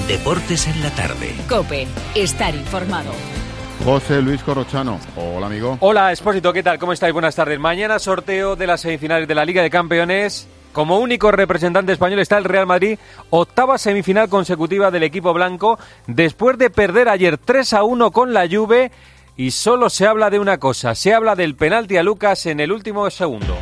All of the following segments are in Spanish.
Deportes en la tarde. COPE, estar informado. José Luis Corrochano. Hola, amigo. Hola, Expósito, ¿qué tal? ¿Cómo estáis? Buenas tardes. Mañana sorteo de las semifinales de la Liga de Campeones. Como único representante español está el Real Madrid, octava semifinal consecutiva del equipo blanco, después de perder ayer 3-1 con la Juve, y solo se habla de una cosa, se habla del penalti a Lucas en el último segundo.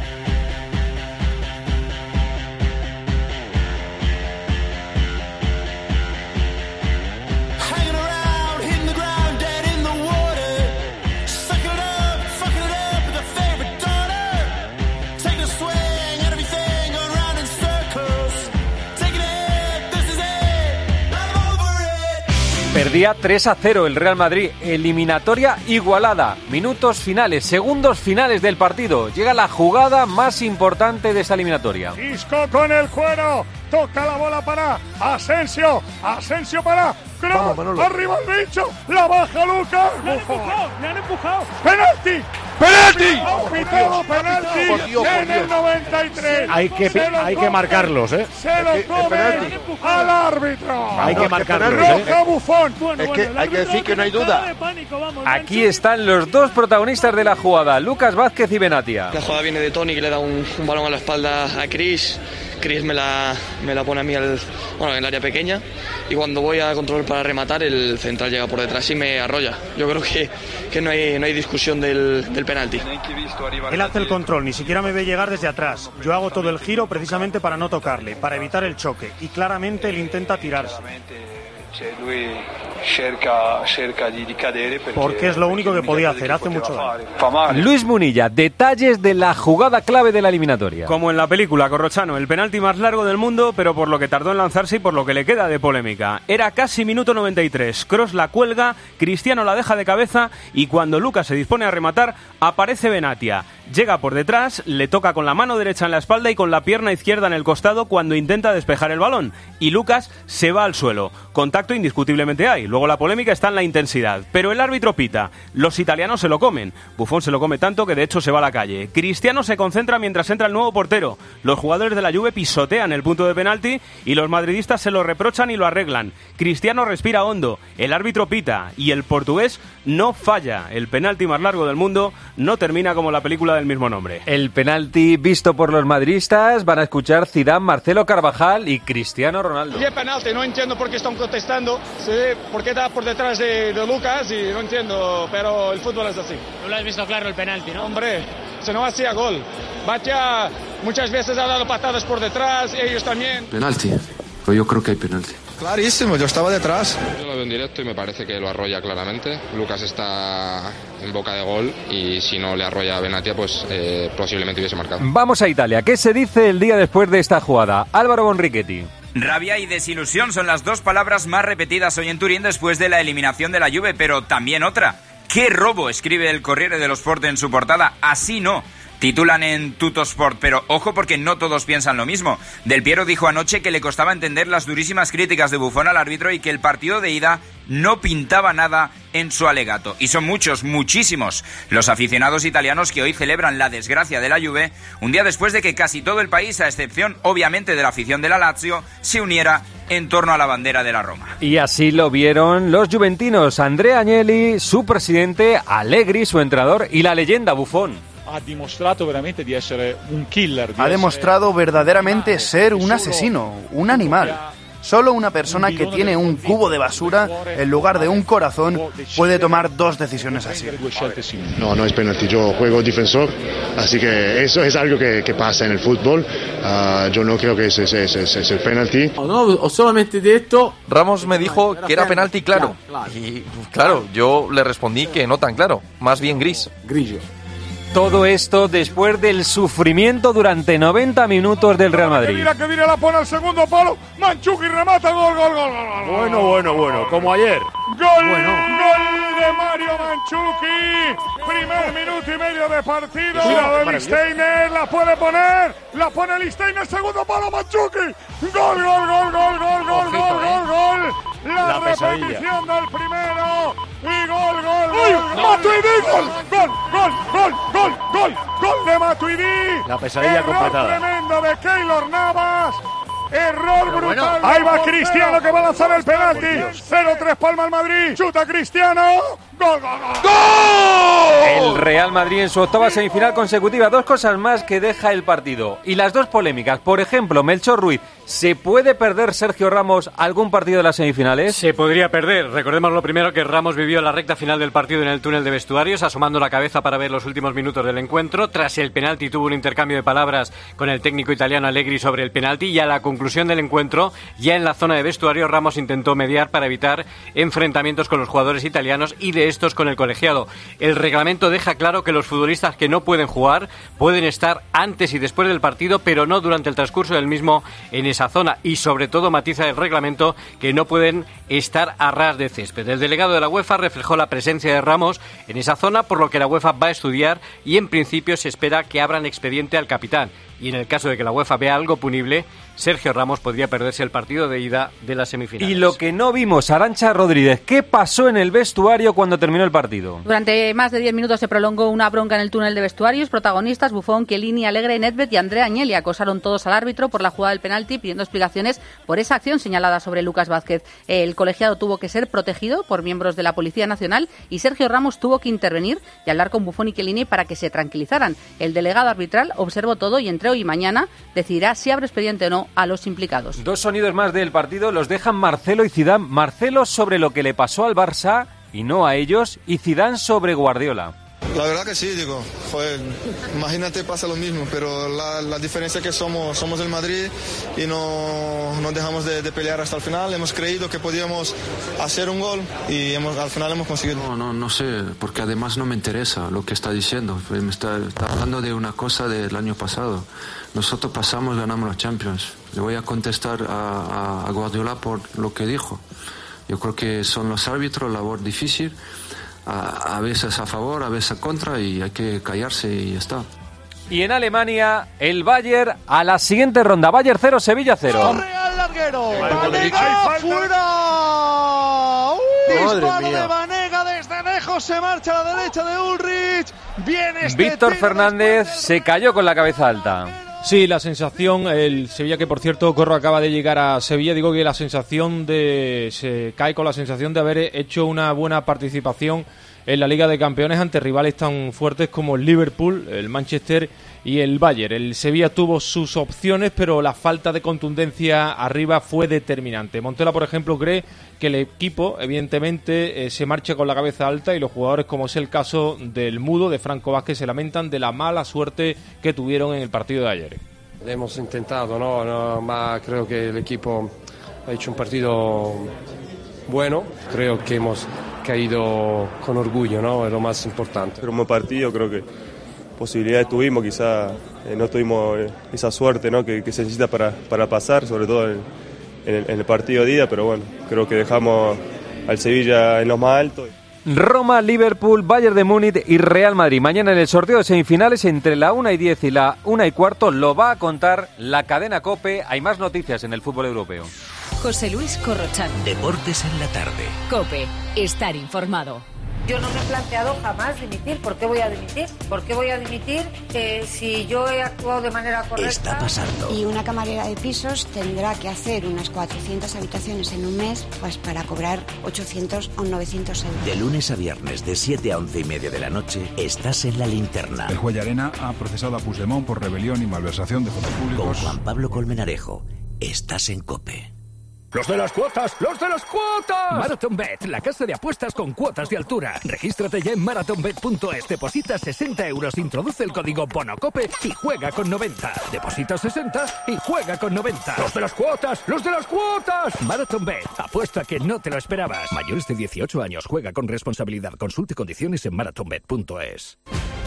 Perdía 3-0 el Real Madrid, eliminatoria igualada, minutos finales, segundos finales del partido. Llega la jugada más importante de esta eliminatoria. Isco con el cuero, toca la bola para Asensio, Asensio para Kroos, arriba el bicho, la baja Lucas. Le han empujado. ¡Penalti! ¡Penalti! ¡Pitado penalti! En el 93. Hay que marcarlos, ¿eh? Se lo comen al árbitro. Hay que marcarlos, Roja Buffon. Es que hay que decir que no hay duda. Aquí están los dos protagonistas de la jugada, Lucas Vázquez y Benatia. La jugada viene de Toni, que le da un balón a la espalda a Chris. Chris me la pone a mí en el área pequeña, y cuando voy a controlar para rematar, el central llega por detrás y me arrolla. Yo creo que no hay discusión del penalti. Él hace el control, ni siquiera me ve llegar desde atrás. Yo hago todo el giro precisamente para no tocarle, para evitar el choque, y claramente él intenta tirarse. Porque es lo único que podía hacer, hace mucho daño. Luis Munilla, detalles de la jugada clave de la eliminatoria. Como en la película, Corrochano, el penalti más largo del mundo, pero por lo que tardó en lanzarse y por lo que le queda de polémica. Era casi minuto 93, Kroos la cuelga, Cristiano la deja de cabeza, y cuando Lucas se dispone a rematar, aparece Benatia. Llega por detrás, le toca con la mano derecha en la espalda y con la pierna izquierda en el costado cuando intenta despejar el balón, y Lucas se va al suelo. Contacto indiscutiblemente hay, luego la polémica está en la intensidad, pero el árbitro pita. Los italianos se lo comen, Buffon se lo come tanto que de hecho se va a la calle. Cristiano se concentra mientras entra el nuevo portero. Los jugadores de la Juve pisotean el punto de penalti y los madridistas se lo reprochan y lo arreglan. Cristiano respira hondo, el árbitro pita y el portugués no falla. El penalti más largo del mundo no termina como la película del mismo nombre. El penalti visto por los madridistas, van a escuchar Zidane, Marcelo Carvajal y Cristiano Ronaldo. Y el penalti, no entiendo por qué están protestando, sí, porque está por detrás de Lucas, y no entiendo, pero el fútbol es así. No lo has visto claro el penalti, ¿no? Hombre, si no hacía gol. Batia muchas veces ha dado patadas por detrás, ellos también. Penalti, pues yo creo que hay penalti. Clarísimo, yo estaba detrás. Yo lo veo en directo y me parece que lo arrolla claramente. Lucas está en boca de gol y si no le arrolla a Benatia, pues posiblemente hubiese marcado. Vamos a Italia. ¿Qué se dice el día después de esta jugada? Álvaro Bonrichetti. Rabia y desilusión son las dos palabras más repetidas hoy en Turín después de la eliminación de la Juve, pero también otra. ¡Qué robo!, escribe el Corriere dello Sport en su portada. Así no. Titulan en Tuttosport, pero ojo porque no todos piensan lo mismo. Del Piero dijo anoche que le costaba entender las durísimas críticas de Buffon al árbitro y que el partido de ida no pintaba nada en su alegato. Y son muchos, muchísimos los aficionados italianos que hoy celebran la desgracia de la Juve, un día después de que casi todo el país, a excepción obviamente de la afición de la Lazio, se uniera en torno a la bandera de la Roma. Y así lo vieron los juventinos, Andrea Agnelli, su presidente, Allegri, su entrenador, y la leyenda Buffon. Ha demostrado verdaderamente ser un killer. Ha demostrado verdaderamente ser un asesino, un animal. Solo una persona que tiene un cubo de basura en lugar de un corazón puede tomar dos decisiones así. No, no es penalti. Yo juego defensor, así que eso es algo que pasa en el fútbol. Yo no creo que ese es el penalti. No, solamente de esto. Ramos me dijo que era penalti claro. Y claro, yo le respondí que no tan claro, más bien gris. Grillo. Todo esto después del sufrimiento durante 90 minutos del Real Madrid. Mira que viene, la pone al segundo palo. Mandzukic remata, gol. Bueno, como ayer. Gol de Mario Mandzukic. Primer minuto y medio de partido. Cuidado de Lichtsteiner, la puede poner. La pone Lichtsteiner, segundo palo, Mandzukic. Gol. La repetición del primero. Y gol. Matuidi, gol de Matuidi. La pesadilla completada. Tremendo de Keylor Navas. Error brutal. Ahí va Cristiano que va a lanzar el penalti. 0-3 palma el Madrid. Chuta Cristiano. ¡Gol, gol, gol! ¡Gol! El Real Madrid en su octava semifinal consecutiva. Dos cosas más que deja el partido. Y las dos polémicas. Por ejemplo, Melchor Ruiz. ¿Se puede perder Sergio Ramos algún partido de las semifinales? Se podría perder. Recordemos lo primero que Ramos vivió la recta final del partido en el túnel de vestuarios, asomando la cabeza para ver los últimos minutos del encuentro. Tras el penalti tuvo un intercambio de palabras con el técnico italiano Allegri sobre el penalti y a la conclusión del encuentro, ya en la zona de vestuario, Ramos intentó mediar para evitar enfrentamientos con los jugadores italianos y de estos con el colegiado. El reglamento deja claro que los futbolistas que no pueden jugar pueden estar antes y después del partido, pero no durante el transcurso del mismo en esa zona, y sobre todo matiza el reglamento que no pueden estar a ras de césped. El delegado de la UEFA reflejó la presencia de Ramos en esa zona, por lo que la UEFA va a estudiar y en principio se espera que abran expediente al capitán. Y en el caso de que la UEFA vea algo punible, Sergio Ramos podría perderse el partido de ida de las semifinales. Y lo que no vimos, Arantxa Rodríguez, ¿qué pasó en el vestuario cuando terminó el partido? Durante más de 10 minutos se prolongó una bronca en el túnel de vestuarios. Protagonistas, Buffon, Chiellini, Alegre, Nedved y Andrea Agnelli acosaron todos al árbitro por la jugada del penalti, pidiendo explicaciones por esa acción señalada sobre Lucas Vázquez. El colegiado tuvo que ser protegido por miembros de la Policía Nacional y Sergio Ramos tuvo que intervenir y hablar con Buffon y Chiellini para que se tranquilizaran. El delegado arbitral observó todo y entre hoy y mañana decidirá si abre expediente o no a los implicados. Dos sonidos más del partido los dejan Marcelo y Zidane. Marcelo sobre lo que le pasó al Barça y no a ellos, y Zidane sobre Guardiola. La verdad que sí, digo, joder, imagínate pasa lo mismo, pero la diferencia es que somos el Madrid y no dejamos de pelear hasta el final. Hemos creído que podíamos hacer un gol y al final hemos conseguido. No sé, porque además no me interesa lo que está diciendo. Me está hablando de una cosa del año pasado. Nosotros pasamos, ganamos la Champions. Le voy a contestar a Guardiola por lo que dijo. Yo creo que son los árbitros, labor difícil. A veces a favor, a veces contra, y hay que callarse y ya está. Y en Alemania, el Bayern a la siguiente ronda. Bayern 0, Sevilla 0. Real larguero. Banega fuera. Disparo de Banega desde lejos. Se marcha a la derecha de Ulrich. Viene Víctor Fernández se cayó con la cabeza alta. Sí, la sensación, el Sevilla, que por cierto Corro acaba de llegar a Sevilla, digo que se cae con la sensación de haber hecho una buena participación en la Liga de Campeones ante rivales tan fuertes como el Liverpool, el Manchester y el Bayern. El Sevilla tuvo sus opciones, pero la falta de contundencia arriba fue determinante. Montela, por ejemplo, cree que el equipo, evidentemente, se marcha con la cabeza alta, y los jugadores, como es el caso del Mudo, de Franco Vázquez, se lamentan de la mala suerte que tuvieron en el partido de ayer. Hemos intentado, ¿no? Creo que el equipo ha hecho un partido bueno. Creo que hemos caído con orgullo, ¿no? Es lo más importante. Pero un buen partido, creo que posibilidades tuvimos, quizá no tuvimos esa suerte, ¿no? que se necesita para pasar, sobre todo en el partido de ida, pero bueno, creo que dejamos al Sevilla en los más altos. Roma, Liverpool, Bayern de Múnich y Real Madrid. Mañana en el sorteo de semifinales entre la 1:10 y la 1:15 lo va a contar la cadena COPE. Hay más noticias en el fútbol europeo. José Luis Corrochano. Deportes en la tarde. COPE. Estar informado. Yo no me he planteado jamás dimitir. ¿Por qué voy a dimitir? ¿Por qué voy a dimitir si yo he actuado de manera correcta? Está pasando. Y una camarera de pisos tendrá que hacer unas 400 habitaciones en un mes, pues para cobrar 800 o 900 euros. De lunes a viernes, de 7 a 11:30 de la noche, estás en La Linterna. El juez Llarena ha procesado a Puigdemont por rebelión y malversación de fondos públicos. Con Juan Pablo Colmenarejo. Estás en COPE. ¡Los de las cuotas! ¡Los de las cuotas! MarathonBet, la casa de apuestas con cuotas de altura. Regístrate ya en marathonbet.es. Deposita 60 euros, introduce el código BONOCOPE y juega con 90. Deposita 60 y juega con 90. ¡Los de las cuotas! ¡Los de las cuotas! MarathonBet, apuesta que no te lo esperabas. Mayores de 18 años, juega con responsabilidad. Consulte condiciones en marathonbet.es.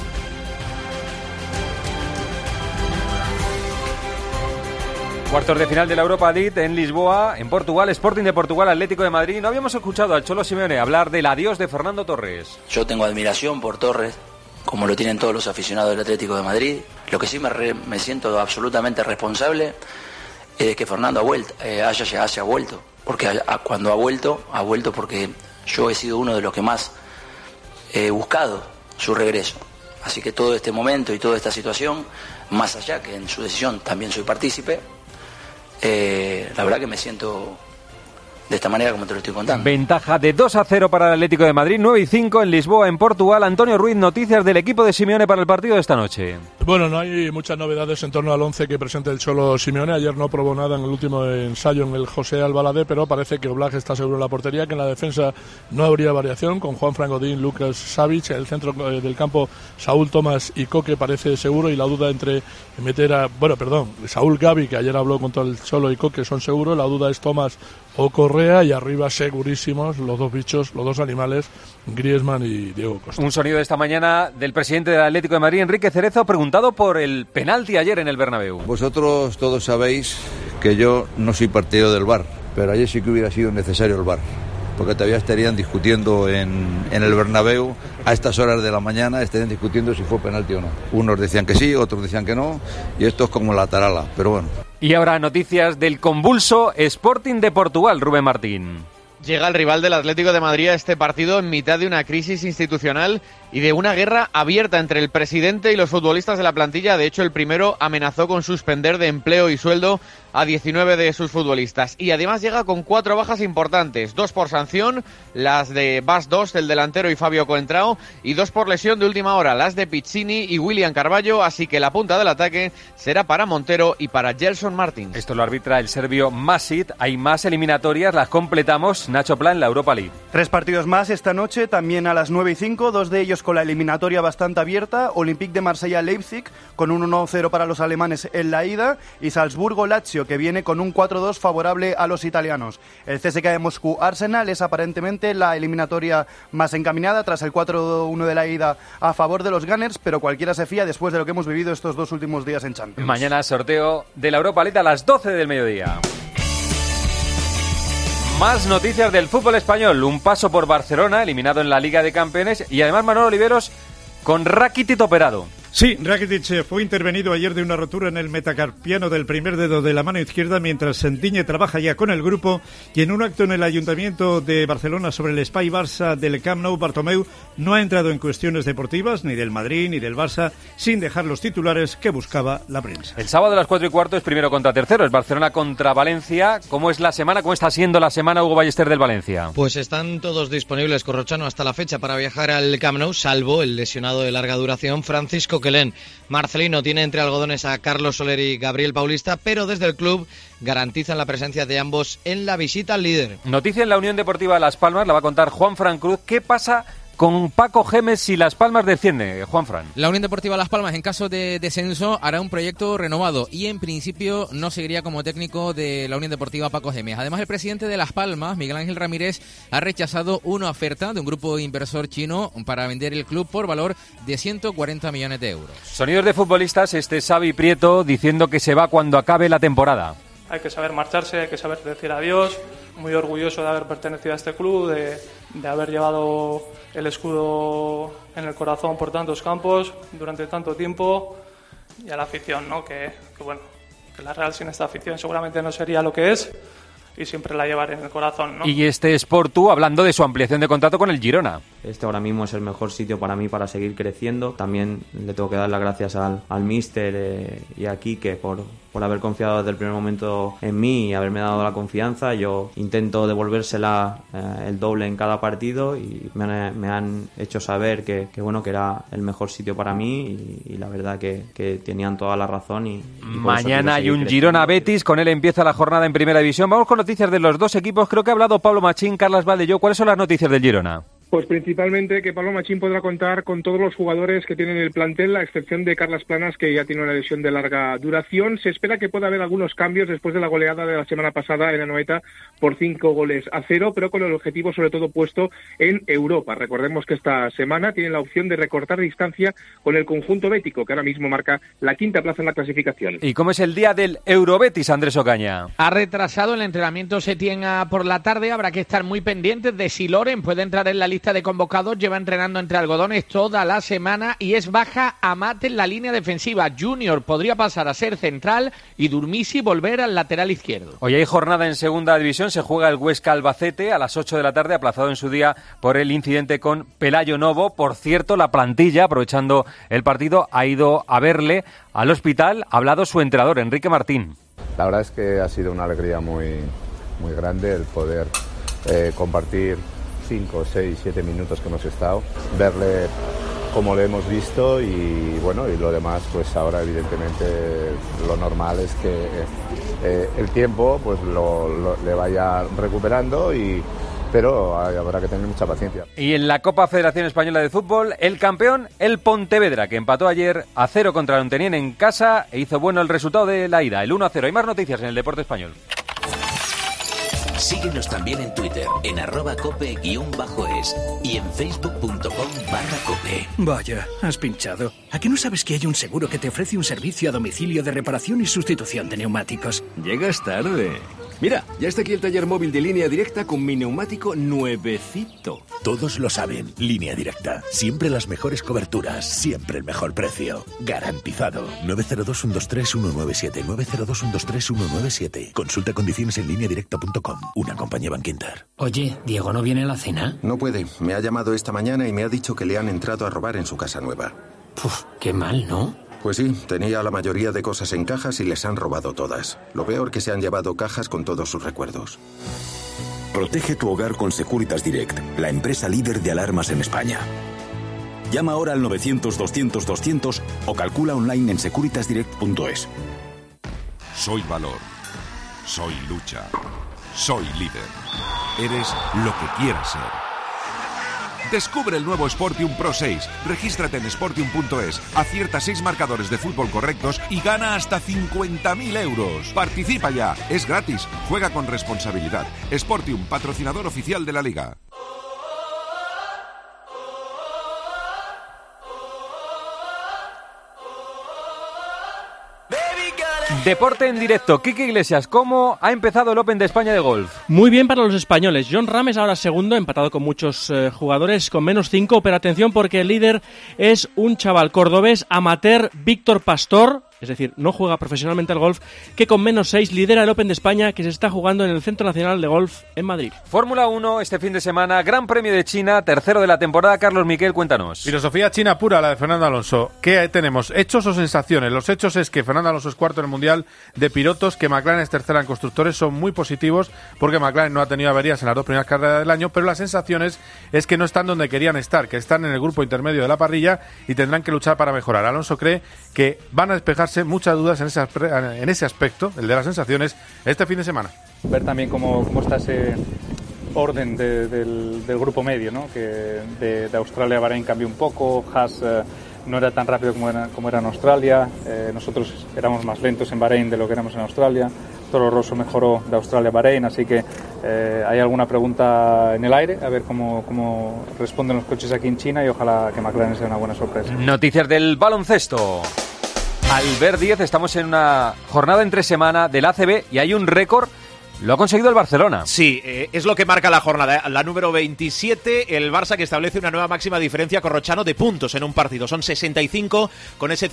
Cuartos de final de la Europa League en Lisboa, en Portugal, Sporting de Portugal, Atlético de Madrid. No habíamos escuchado al Cholo Simeone hablar del adiós de Fernando Torres. Yo tengo admiración por Torres, como lo tienen todos los aficionados del Atlético de Madrid. Lo que sí me siento absolutamente responsable es que Fernando haya vuelto. Porque cuando ha vuelto porque yo he sido uno de los que más he buscado su regreso. Así que todo este momento y toda esta situación, más allá que en su decisión también soy partícipe, la verdad que me siento de esta manera como te lo estoy contando. Ventaja de 2-0 para el Atlético de Madrid, 9-5 en Lisboa, en Portugal. Antonio Ruiz, noticias del equipo de Simeone para el partido de esta noche. Bueno, no hay muchas novedades en torno al 11 que presenta el Cholo Simeone. Ayer no probó nada en el último ensayo en el José Albalade, pero parece que Oblak está seguro en la portería, que en la defensa no habría variación, con Juanfran Godín, Lucas Savic, el centro del campo Saúl Tomás y Coque parece seguro, y la duda entre meter a, Saúl Gavi, que ayer habló contra el Cholo, y Coque son seguros, la duda es Tomás o Correa, y arriba segurísimos los dos bichos, los dos animales, Griezmann y Diego Costa. Un sonido de esta mañana del presidente del Atlético de Madrid, Enrique Cerezo, preguntado por el penalti ayer en el Bernabéu. Vosotros todos sabéis que yo no soy partidario del VAR, pero ayer sí que hubiera sido necesario el VAR, porque todavía estarían discutiendo en el Bernabéu a estas horas de la mañana, estarían discutiendo si fue penalti o no. Unos decían que sí, otros decían que no, y esto es como la tarala, pero bueno. Y ahora noticias del convulso Sporting de Portugal, Rubén Martín. Llega el rival del Atlético de Madrid a este partido en mitad de una crisis institucional y de una guerra abierta entre el presidente y los futbolistas de la plantilla. De hecho, el primero amenazó con suspender de empleo y sueldo a 19 de sus futbolistas. Y además llega con 4 bajas importantes, 2 por sanción, las de Bas Dost, el delantero, y Fabio Coentrao, y 2 por lesión de última hora, las de Piccini y William Carvalho. Así que la punta del ataque será para Montero y para Gelson Martins. Esto lo arbitra el serbio Masic. Hay más eliminatorias, las completamos. Nacho Plan, la Europa League. 3 partidos más esta noche, también a las 9:05, 2 de ellos con la eliminatoria bastante abierta. Olympique de Marsella-Leipzig, con un 1-0 para los alemanes en la ida, y Salzburgo-Lazio, que viene con un 4-2 favorable a los italianos. El CSKA de Moscú-Arsenal es aparentemente la eliminatoria más encaminada, tras el 4-1 de la ida a favor de los Gunners, pero cualquiera se fía después de lo que hemos vivido estos 2 últimos días en Champions. Mañana sorteo de la Europa League a las 12 del mediodía. Más noticias del fútbol español. Un paso por Barcelona, eliminado en la Liga de Campeones, y además Manolo Oliveros con Rakitic operado. Sí, Rakitic fue intervenido ayer de una rotura en el metacarpiano del primer dedo de la mano izquierda, mientras Sentiñe trabaja ya con el grupo, y en un acto en el Ayuntamiento de Barcelona sobre el Espai Barça del Camp Nou, Bartomeu no ha entrado en cuestiones deportivas, ni del Madrid ni del Barça, sin dejar los titulares que buscaba la prensa. El sábado a las 4:15 es primero contra tercero, es Barcelona contra Valencia. ¿Cómo es la semana? ¿Cómo está siendo la semana, Hugo Ballester, del Valencia? Pues están todos disponibles, Corrochano, hasta la fecha para viajar al Camp Nou, salvo el lesionado de larga duración, Francisco Quelén. Marcelino tiene entre algodones a Carlos Soler y Gabriel Paulista, pero desde el club garantizan la presencia de ambos en la visita al líder. Noticia en la Unión Deportiva Las Palmas, la va a contar Juanfran Cruz. ¿Qué pasa con Paco Gémez si Las Palmas desciende, Juanfran? La Unión Deportiva Las Palmas, en caso de descenso, hará un proyecto renovado y en principio no seguiría como técnico de la Unión Deportiva Paco Gémez. Además, el presidente de Las Palmas, Miguel Ángel Ramírez, ha rechazado una oferta de un grupo inversor chino para vender el club por valor de 140 millones de euros. Sonidos de futbolistas, Xavi Prieto diciendo que se va cuando acabe la temporada. Hay que saber marcharse, hay que saber decir adiós. Muy orgulloso de haber pertenecido a este club, de haber llevado el escudo en el corazón por tantos campos durante tanto tiempo, y a la afición, ¿no? Que la Real sin esta afición seguramente no sería lo que es, y siempre la llevaré en el corazón, ¿no? Y Sportu hablando de su ampliación de contrato con el Girona. Este ahora mismo es el mejor sitio para mí para seguir creciendo. También le tengo que dar las gracias al míster y a Quique por haber confiado desde el primer momento en mí y haberme dado la confianza. Yo intento devolvérsela el doble en cada partido, y me han hecho saber que era el mejor sitio para mí, y la verdad que tenían toda la razón. Y mañana hay un Girona-Betis, con él empieza la jornada en Primera División. Vamos con noticias de los dos equipos. Creo que ha hablado Pablo Machín, Carlas Valdelló. ¿Cuáles son las noticias del Girona? Pues principalmente que Pablo Machín podrá contar con todos los jugadores que tienen el plantel, a excepción de Carlas Planas, que ya tiene una lesión de larga duración. Se espera que pueda haber algunos cambios después de la goleada de la semana pasada en Anoeta por 5-0, pero con el objetivo sobre todo puesto en Europa. Recordemos que esta semana tienen la opción de recortar distancia con el conjunto bético, que ahora mismo marca la quinta plaza en la clasificación. ¿Y cómo es el día del Eurobetis, Andrés Ocaña? Ha retrasado el entrenamiento Setién por la tarde. Habrá que estar muy pendientes de si Loren puede entrar en la lista de convocados. Lleva entrenando entre algodones toda la semana y es baja Amat en la línea defensiva. Junior podría pasar a ser central y Durmisi volver al lateral izquierdo. Hoy hay jornada en Segunda División. Se juega el Huesca Albacete a las 8 de la tarde, aplazado en su día por el incidente con Pelayo Novo. Por cierto, la plantilla, aprovechando el partido, ha ido a verle al hospital. Ha hablado su entrenador, Enrique Martín. La verdad es que ha sido una alegría muy grande el poder compartir 5, 6, 7 minutos que hemos estado, verle como lo hemos visto y bueno, y lo demás pues ahora evidentemente lo normal es que el tiempo pues le vaya recuperando pero habrá que tener mucha paciencia. Y en la Copa Federación Española de Fútbol, el campeón, el Pontevedra, que empató ayer a 0 contra el Ontenien en casa e hizo bueno el resultado de la ida, el 1-0. Hay más noticias en el deporte español. Síguenos también en Twitter, en @cope_es y en facebook.com/cope. Vaya, has pinchado. ¿A qué no sabes que hay un seguro que te ofrece un servicio a domicilio de reparación y sustitución de neumáticos? Llegas tarde. Mira, ya está aquí el taller móvil de Línea Directa con mi neumático nuevecito. Todos lo saben, Línea Directa. Siempre las mejores coberturas, siempre el mejor precio. Garantizado. 902-123-197. 902-123-197. Consulta condiciones en lineadirecta.com. Una compañía Bankinter. Oye, ¿Diego no viene a la cena? No puede. Me ha llamado esta mañana y me ha dicho que le han entrado a robar en su casa nueva. Puf, qué mal, ¿no? Pues sí, tenía la mayoría de cosas en cajas y les han robado todas. Lo peor que se han llevado cajas con todos sus recuerdos. Protege tu hogar con Securitas Direct, la empresa líder de alarmas en España. Llama ahora al 900-200-200 o calcula online en securitasdirect.es. Soy valor. Soy lucha. Soy líder. Eres lo que quieras ser. Descubre el nuevo Sportium Pro 6. Regístrate en sportium.es, acierta 6 marcadores de fútbol correctos y gana hasta 50.000 euros. Participa ya, es gratis, juega con responsabilidad. Sportium, patrocinador oficial de la Liga. Deporte en directo. Quique Iglesias, ¿cómo ha empezado el Open de España de golf? Muy bien para los españoles. Jon Rahm es ahora segundo, empatado con muchos jugadores con menos 5, pero atención porque el líder es un chaval cordobés amateur, Víctor Pastor, es decir, no juega profesionalmente al golf, que con menos 6 lidera el Open de España que se está jugando en el Centro Nacional de Golf en Madrid. Fórmula 1 este fin de semana, Gran Premio de China, tercero de la temporada. Carlos Miquel, cuéntanos. Filosofía china pura, la de Fernando Alonso. ¿Qué tenemos? ¿Hechos o sensaciones? Los hechos es que Fernando Alonso es cuarto en el Mundial de pilotos, que McLaren es tercera en constructores, son muy positivos porque McLaren no ha tenido averías en las 2 primeras carreras del año, pero las sensaciones es que no están donde querían estar, que están en el grupo intermedio de la parrilla y tendrán que luchar para mejorar. Alonso cree que van a despejarse muchas dudas en ese aspecto, el de las sensaciones, este fin de semana. Ver también cómo está ese orden del grupo medio, ¿no? Que de Australia a Bahrein cambió un poco, Haas no era tan rápido como era en Australia, nosotros éramos más lentos en Bahrein de lo que éramos en Australia, Toro Rosso mejoró de Australia a Bahrein, así que hay alguna pregunta en el aire, a ver cómo responden los coches aquí en China y ojalá que McLaren sea una buena sorpresa. Noticias del baloncesto. Albert Díez, estamos en una jornada entre semana del ACB y hay un récord. Lo ha conseguido el Barcelona. Sí, es lo que marca la jornada, la número 27, el Barça que establece una nueva máxima diferencia corrochano de puntos en un partido. Son 65 con ese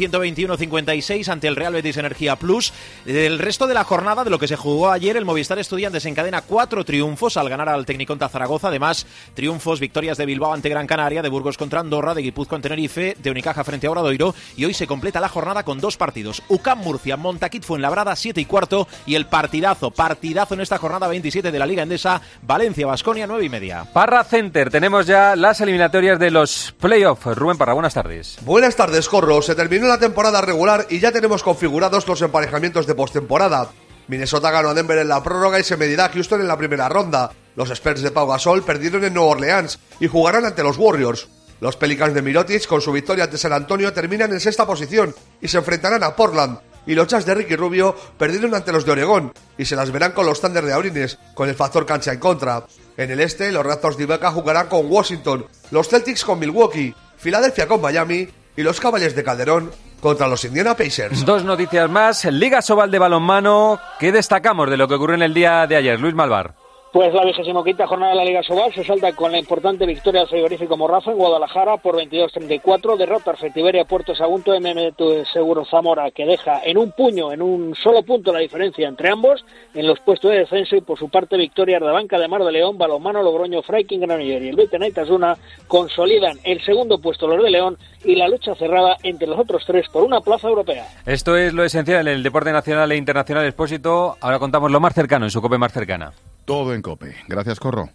121-56 ante el Real Betis Energía Plus. El resto de la jornada, de lo que se jugó ayer, el Movistar Estudiantes encadena 4 triunfos al ganar al Tecniconta Zaragoza. Además, triunfos, victorias de Bilbao ante Gran Canaria, de Burgos contra Andorra, de Guipúzcoa ante Tenerife, de Unicaja frente a Obradoiro. Y hoy se completa la jornada con 2 partidos. UCAM Murcia, Montaquit Fuenlabrada, 7:15. Y el partidazo en esta jornada 27 de la Liga Endesa, Valencia-Baskonia, 9:30. Parra Center, tenemos ya las eliminatorias de los playoffs. Rubén Parra, buenas tardes. Buenas tardes, Corro. Se terminó la temporada regular y ya tenemos configurados los emparejamientos de postemporada. Minnesota ganó a Denver en la prórroga y se medirá a Houston en la primera ronda. Los Spurs de Pau Gasol perdieron en Nueva Orleans y jugarán ante los Warriors. Los Pelicans de Mirotic, con su victoria ante San Antonio, terminan en 6ª posición y se enfrentarán a Portland. Y los Jazz de Ricky Rubio perdieron ante los de Oregón y se las verán con los Thunder de Aurines, con el factor cancha en contra. En el este, los Raptors de Ibaka jugarán con Washington, los Celtics con Milwaukee, Filadelfia con Miami y los Cavaliers de Calderón contra los Indiana Pacers. 2 noticias más. Liga Sobal de balonmano. ¿Qué destacamos de lo que ocurrió en el día de ayer? Luis Malvar. Pues la 25ª jornada de la Liga Sobal se salta con la importante victoria del frigorífico Morrazo en Guadalajara por 22-34, derrota al Fertiberia Puerto Sagunto MM Seguro Zamora, que deja en un solo punto la diferencia entre ambos en los puestos de descenso, y por su parte victoria Ardabanca de Mar de León, Balonmano Logroño, Freiking Granollers y el Beita Naitasuna consolidan el segundo puesto los de León y la lucha cerrada entre los otros tres por una plaza europea. Esto es lo esencial en el deporte nacional e internacional. Expósito, ahora contamos lo más cercano en su COPE más cercana. Todo en COPE. Gracias, Corro.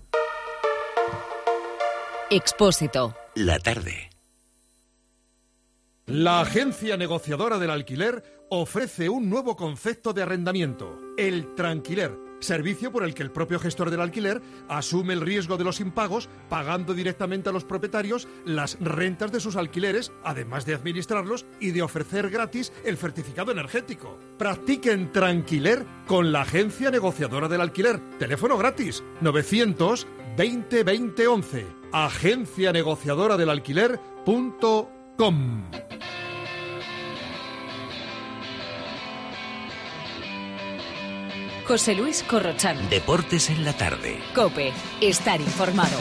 Expósito. La tarde. La agencia negociadora del alquiler ofrece un nuevo concepto de arrendamiento, el tranquiler, servicio por el que el propio gestor del alquiler asume el riesgo de los impagos, pagando directamente a los propietarios las rentas de sus alquileres, además de administrarlos y de ofrecer gratis el certificado energético. Practiquen tranquiler con la agencia negociadora del alquiler. Teléfono gratis 900 20 20 11. agencianegociadoradelalquiler.com. José Luis Corrochano. Deportes en la tarde. COPE. Estar informado.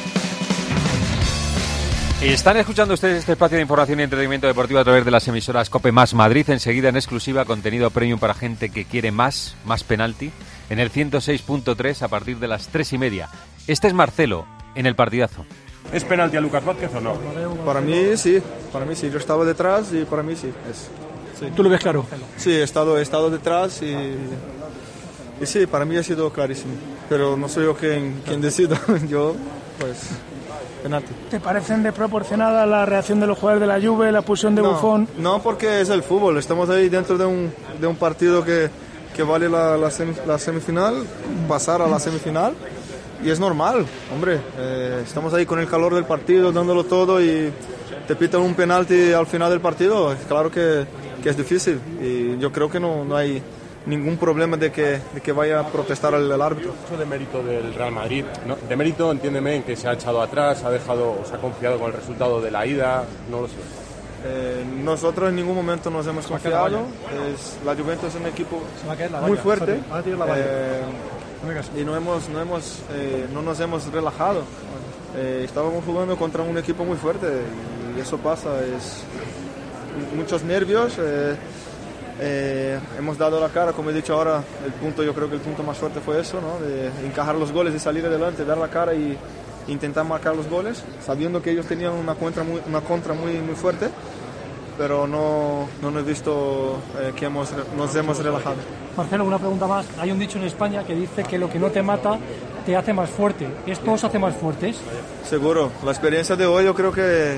Están escuchando ustedes este espacio de información y entretenimiento deportivo a través de las emisoras COPE más Madrid. Enseguida, en exclusiva, contenido premium para gente que quiere más penalti, en el 106.3 a partir de las 3:30. Este es Marcelo, en el partidazo. ¿Es penalti a Lucas Vázquez o no? Para mí sí. Yo estaba detrás y para mí sí. Sí. ¿Tú lo ves claro? Sí, he estado detrás y sí, para mí ha sido clarísimo. Pero no soy yo quien decida. Yo, pues, penalti. ¿Te parecen desproporcionada la reacción de los jugadores de la Juve, la expulsión de Buffon? No, porque es el fútbol. Estamos ahí dentro de un partido que vale la semifinal, pasar a la semifinal. Y es normal, hombre. Estamos ahí con el calor del partido, dándolo todo, y te pitan un penalti al final del partido. Claro que es difícil. Y yo creo que no hay ningún problema de que vaya a protestar el árbitro. Mucho de mérito del Real Madrid, ¿no? De mérito, entiéndeme, en que se ha echado atrás, se ha confiado con el resultado de la ida, no lo sé. Nosotros en ningún momento nos hemos confiado. La Juventus es un equipo muy fuerte y no nos hemos relajado. Estábamos jugando contra un equipo muy fuerte y eso pasa, es muchos nervios. Hemos dado la cara, como he dicho ahora, yo creo que el punto más fuerte fue eso, ¿no? De encajar los goles, de salir adelante, dar la cara y intentar marcar los goles, sabiendo que ellos tenían una contra muy fuerte, pero no he visto que nos hemos relajado. Marcelo, una pregunta más. Hay un dicho en España que dice que lo que no te mata te hace más fuerte. ¿Esto os hace más fuertes? Seguro. La experiencia de hoy yo creo que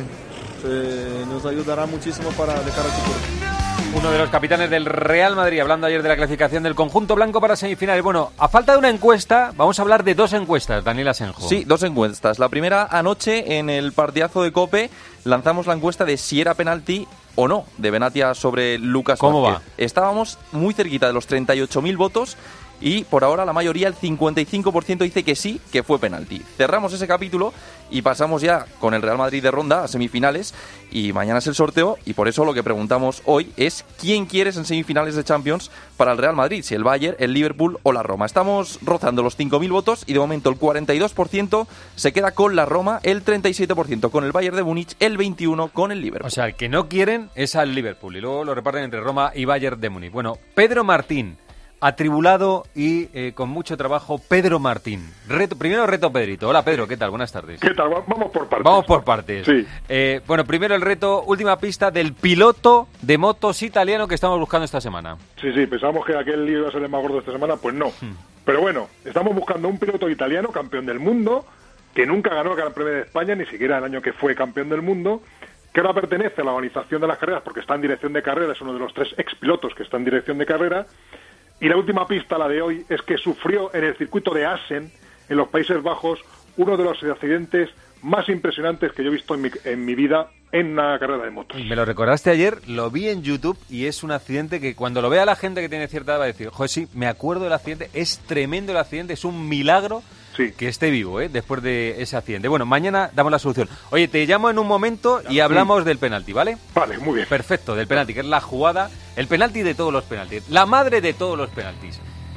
nos ayudará muchísimo para de cara al futuro. Uno de los capitanes del Real Madrid, hablando ayer de la clasificación del conjunto blanco para semifinales. Bueno, a falta de una encuesta, vamos a hablar de dos encuestas, Daniel Asenjo. Sí, dos encuestas. La primera, anoche, en el partidazo de COPE, lanzamos la encuesta de si era penalti o no, de Benatia sobre Lucas Vázquez. ¿Cómo va? Estábamos muy cerquita de los 38.000 votos y por ahora la mayoría, el 55%, dice que sí, que fue penalti. Cerramos ese capítulo y pasamos ya con el Real Madrid de ronda a semifinales, y mañana es el sorteo, y por eso lo que preguntamos hoy es ¿quién quieres en semifinales de Champions para el Real Madrid? Si el Bayern, el Liverpool o la Roma. Estamos rozando los 5.000 votos y de momento el 42% se queda con la Roma, el 37% con el Bayern de Múnich, el 21% con el Liverpool. O sea, el que no quieren es al Liverpool y luego lo reparten entre Roma y Bayern de Múnich. Bueno, Pedro Martín, atribulado y con mucho trabajo, Pedro Martín. Primero reto Pedrito. Hola Pedro, ¿qué tal? Buenas tardes. ¿Qué tal? Vamos por partes. Vamos por partes. Sí. Bueno, primero el reto, última pista del piloto de motos italiano que estamos buscando esta semana. Sí, pensamos que aquel lío iba a ser el más gordo esta semana, pues no. Pero bueno, estamos buscando un piloto italiano, campeón del mundo, que nunca ganó el Gran Premio de España, ni siquiera el año que fue campeón del mundo, que ahora pertenece a la organización de las carreras porque está en dirección de carrera, es uno de los 3 expilotos que está en dirección de carrera. Y la última pista, la de hoy, es que sufrió en el circuito de Assen, en los Países Bajos, uno de los accidentes más impresionantes que yo he visto en mi vida en una carrera de motos. Me lo recordaste ayer, lo vi en YouTube y es un accidente que cuando lo vea la gente que tiene cierta edad va a decir, joder, sí, me acuerdo del accidente, es tremendo el accidente, es un milagro que esté vivo, después de ese accidente. Bueno, mañana damos la solución. Oye, te llamo en un momento y hablamos del penalti, ¿vale? Vale, muy bien. Perfecto, del penalti, que es la jugada, el penalti de todos los penaltis, la madre de todos los penaltis.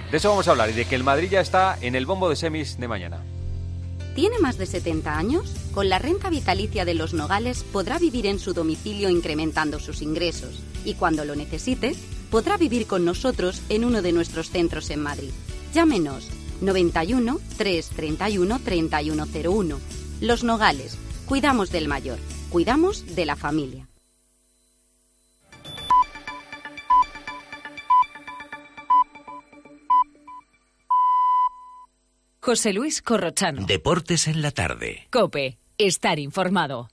De eso vamos a hablar y de que el Madrid ya está en el bombo de semis de mañana. ¿Tiene más de 70 años? Con la renta vitalicia de Los Nogales podrá vivir en su domicilio incrementando sus ingresos y cuando lo necesite, podrá vivir con nosotros en uno de nuestros centros en Madrid. Llámenos 91 331 3101. Los Nogales. Cuidamos del mayor. Cuidamos de la familia. José Luis Corrochano. Deportes en la tarde. COPE. Estar informado.